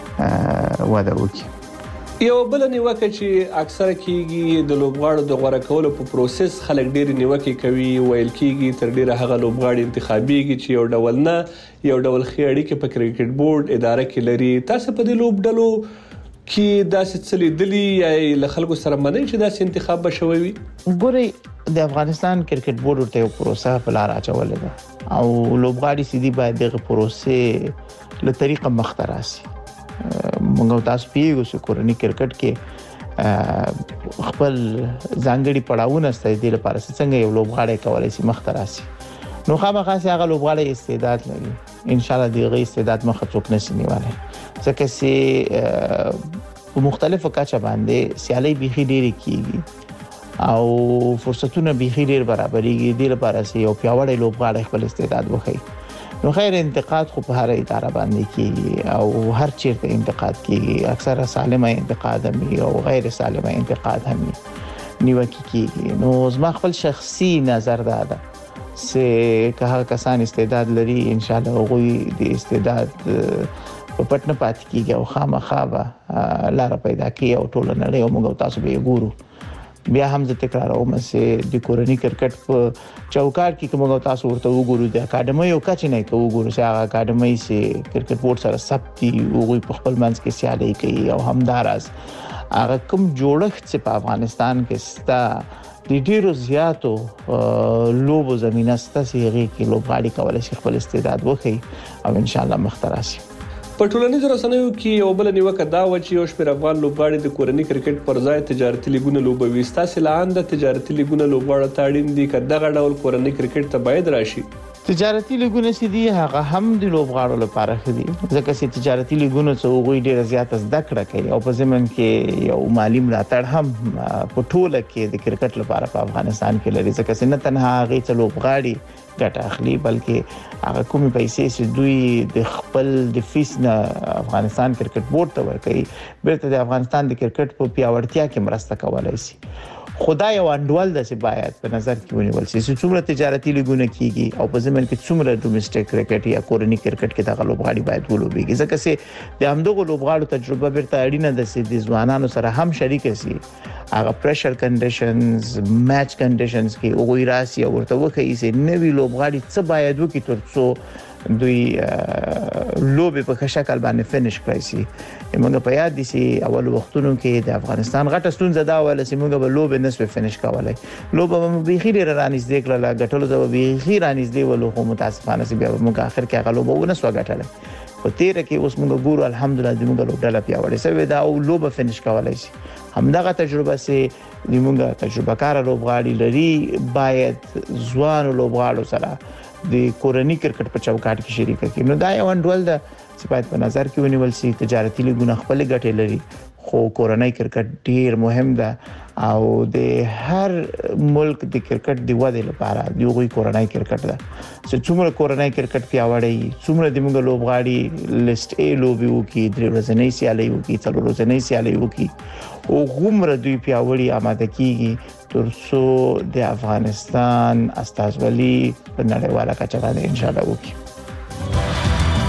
وده وکړي. یو بل نیوکه چې اکثره کیږي د لوبغاړو د غوړه کولو په پروسس خلک ډېر نیوکه کوي ویل کیږي تر ډیره هغه لوبغاړي انتخابيږي چې یو ډول نه یو ډول خېړی کې په کرکټ بورډ اداره کې لري. تاسو په دې لوبډلو کې داسې څه لیدلي یا له خلکو سره منئ چې داسې انتخاب بشوي وي؟ ګوري د افغانستان کرکټ بورډ ورته یو پروسه په لار اچولې ده او لوبغاړي سيدي باید دغه پروسه له طریقه مختراسي. موږ تاسو پیګو چې کورنی کرکټ کې خپل ځانګړي پړاوونه ستې دي لپاره څنګه یو لوبغاړی کولای شي مختراسي. نو خامخا چې هغه لوبغاړی استعداد لري ان شاء الله دغه استعداد مخه څوک نشي نیولای ځکه چې په مختلفو کچه باندې سیالي بيخي ډېری کیږي او فرصتونه بيخي ډېر برابرېږي. د لپاره چې یو پیاوړی لوبغاړی خپل استعداد وښيي. نو خیر انتقاد خو په هر اداره باندې کیږي او هر چیرته انتقاد کیږي. اکثره سالمه انتقاد هم او غیر سالمه انتقاد هم نیوکه کیږي. نو زما خپل شخصي نظر ده چې که هغه کسان استعداد لري ان شاء الله غوي د استعداد په پټنه پات کیږي او خامخا لار پیدا کوي او ټول نه له موږ تاسو به ګورو. بیا هم زه تکراروم چې د کورنی کرکټ په چوکاټ کې کومه تاسو ورته وګورئ د اکیډمي یو کچ نه کوي وګورئ چې هغه اکیډمي سي کرکټ بورډ سره ثبتي او په خپل منځ کې سیالي کوي او همدارس هغه کوم جوړښت چې په افغانستان کې ستا د ډیرو زیاتو لوبو زمينه ستا سیغي کې لوبغاړي کولای شي خپل استعداد وښيي او ان شاء الله مختراسي. په ټولنیزو رسنیو کې یو بل نیوکه دا و چې یو شمېر افغان لوبغاړي د کورنی کرکټ پر ځای تجارتي لیګونه لوبوي. ستاسو لاندې تجارتي لیګونه لوبغاړو ته اړین دي که دغه ډول کورنی کرکټ ته باید راشي؟ تجارتي لیګونه چې دي هغه هم د لوبغاړو لپاره دي ځکه چې تجارتي لیګونه څو غوي ډېر زیات زده کړه کوي او په ضمن کې یو مالی ملاتړ هم په ټوله کې د کرکټ لپاره په افغانستان کې لري ځکه چې نه تنها هغه څو لوبغاړي ګټه اخلي بلکې هغه کومې پیسې چې دوی د خپل د فیس نه افغانستان کرکټ بورډ ته ورکوي بیرته د افغانستان د کرکټ په پیاوړتیا کې مرسته کولای شي. خدای او انډول د څه باید په نظر کې ونیول شي چې څومره تجارتي لیګونه کیږي او په ضمن کې څومره ډومېسټک کرکټ یا کورنی کرکټ کې دغه لوبغاړي باید ولوبېږي ځکه چې د همدغه لوبغاړو تجربه بیرته اړینه ده چې د ځوانانو سره هم شریک شي. هغه پریشر کنډیشنز میچ کنډیشنز کې وګورئ راسي او ورته وکړي چې نوی لوبغاړي څه باید وکړي ترڅو دوی لوبې په ښه شکل باندې فینیش کړی شي. موږ په یاد دي چې اول وختونو کې د افغانستان غټه ستونزه دا وله چې موږ به لوبې نسو فینیش کولای. لوبه به بيخي ډېر رانږدې کړله، ګټلو زو بيخي رانږدې ولو، خو متاسفانه چې بیا موږ اخر کې هغه لوبه ونسو ګټلای. په تیر کې اوس موږ ګورو الحمدلله د موږ لوبډاله پیاوړې سوي دا او لوبه فینیش کولای شي. همدغه تجربه سي د موږ تجربه کار لوبغاړي لري، باید ځوان لوبغاړو سره د کورنۍ کرکټ په چوکاټ کې شریک کړي. نو دا یو ډول د چې باید په نظر کې ونیول شي. تجارتي لیګونه خپل ګټې لري، خو کورنۍ کرکټ ډیر مهم ده او د هر ملک د کرکټ د ودې لپاره د یوغي کورنۍ کرکټ ده. چې څومره کورنۍ کرکټ پیاوړی، څومره د موږ لوبغاړي لیست ا لوبي وکي، درې ورځې سیالي وکي، څلور ورځې سیالي وکي، او غومره دوی پیاوړي آماده کیږي ترڅو د افغانستان استازولي په نړیواله کچه باندې ان شاء الله وکي.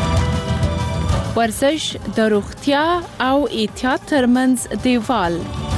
ورزش د روغتیا او احتیاط ترمنځ دیوال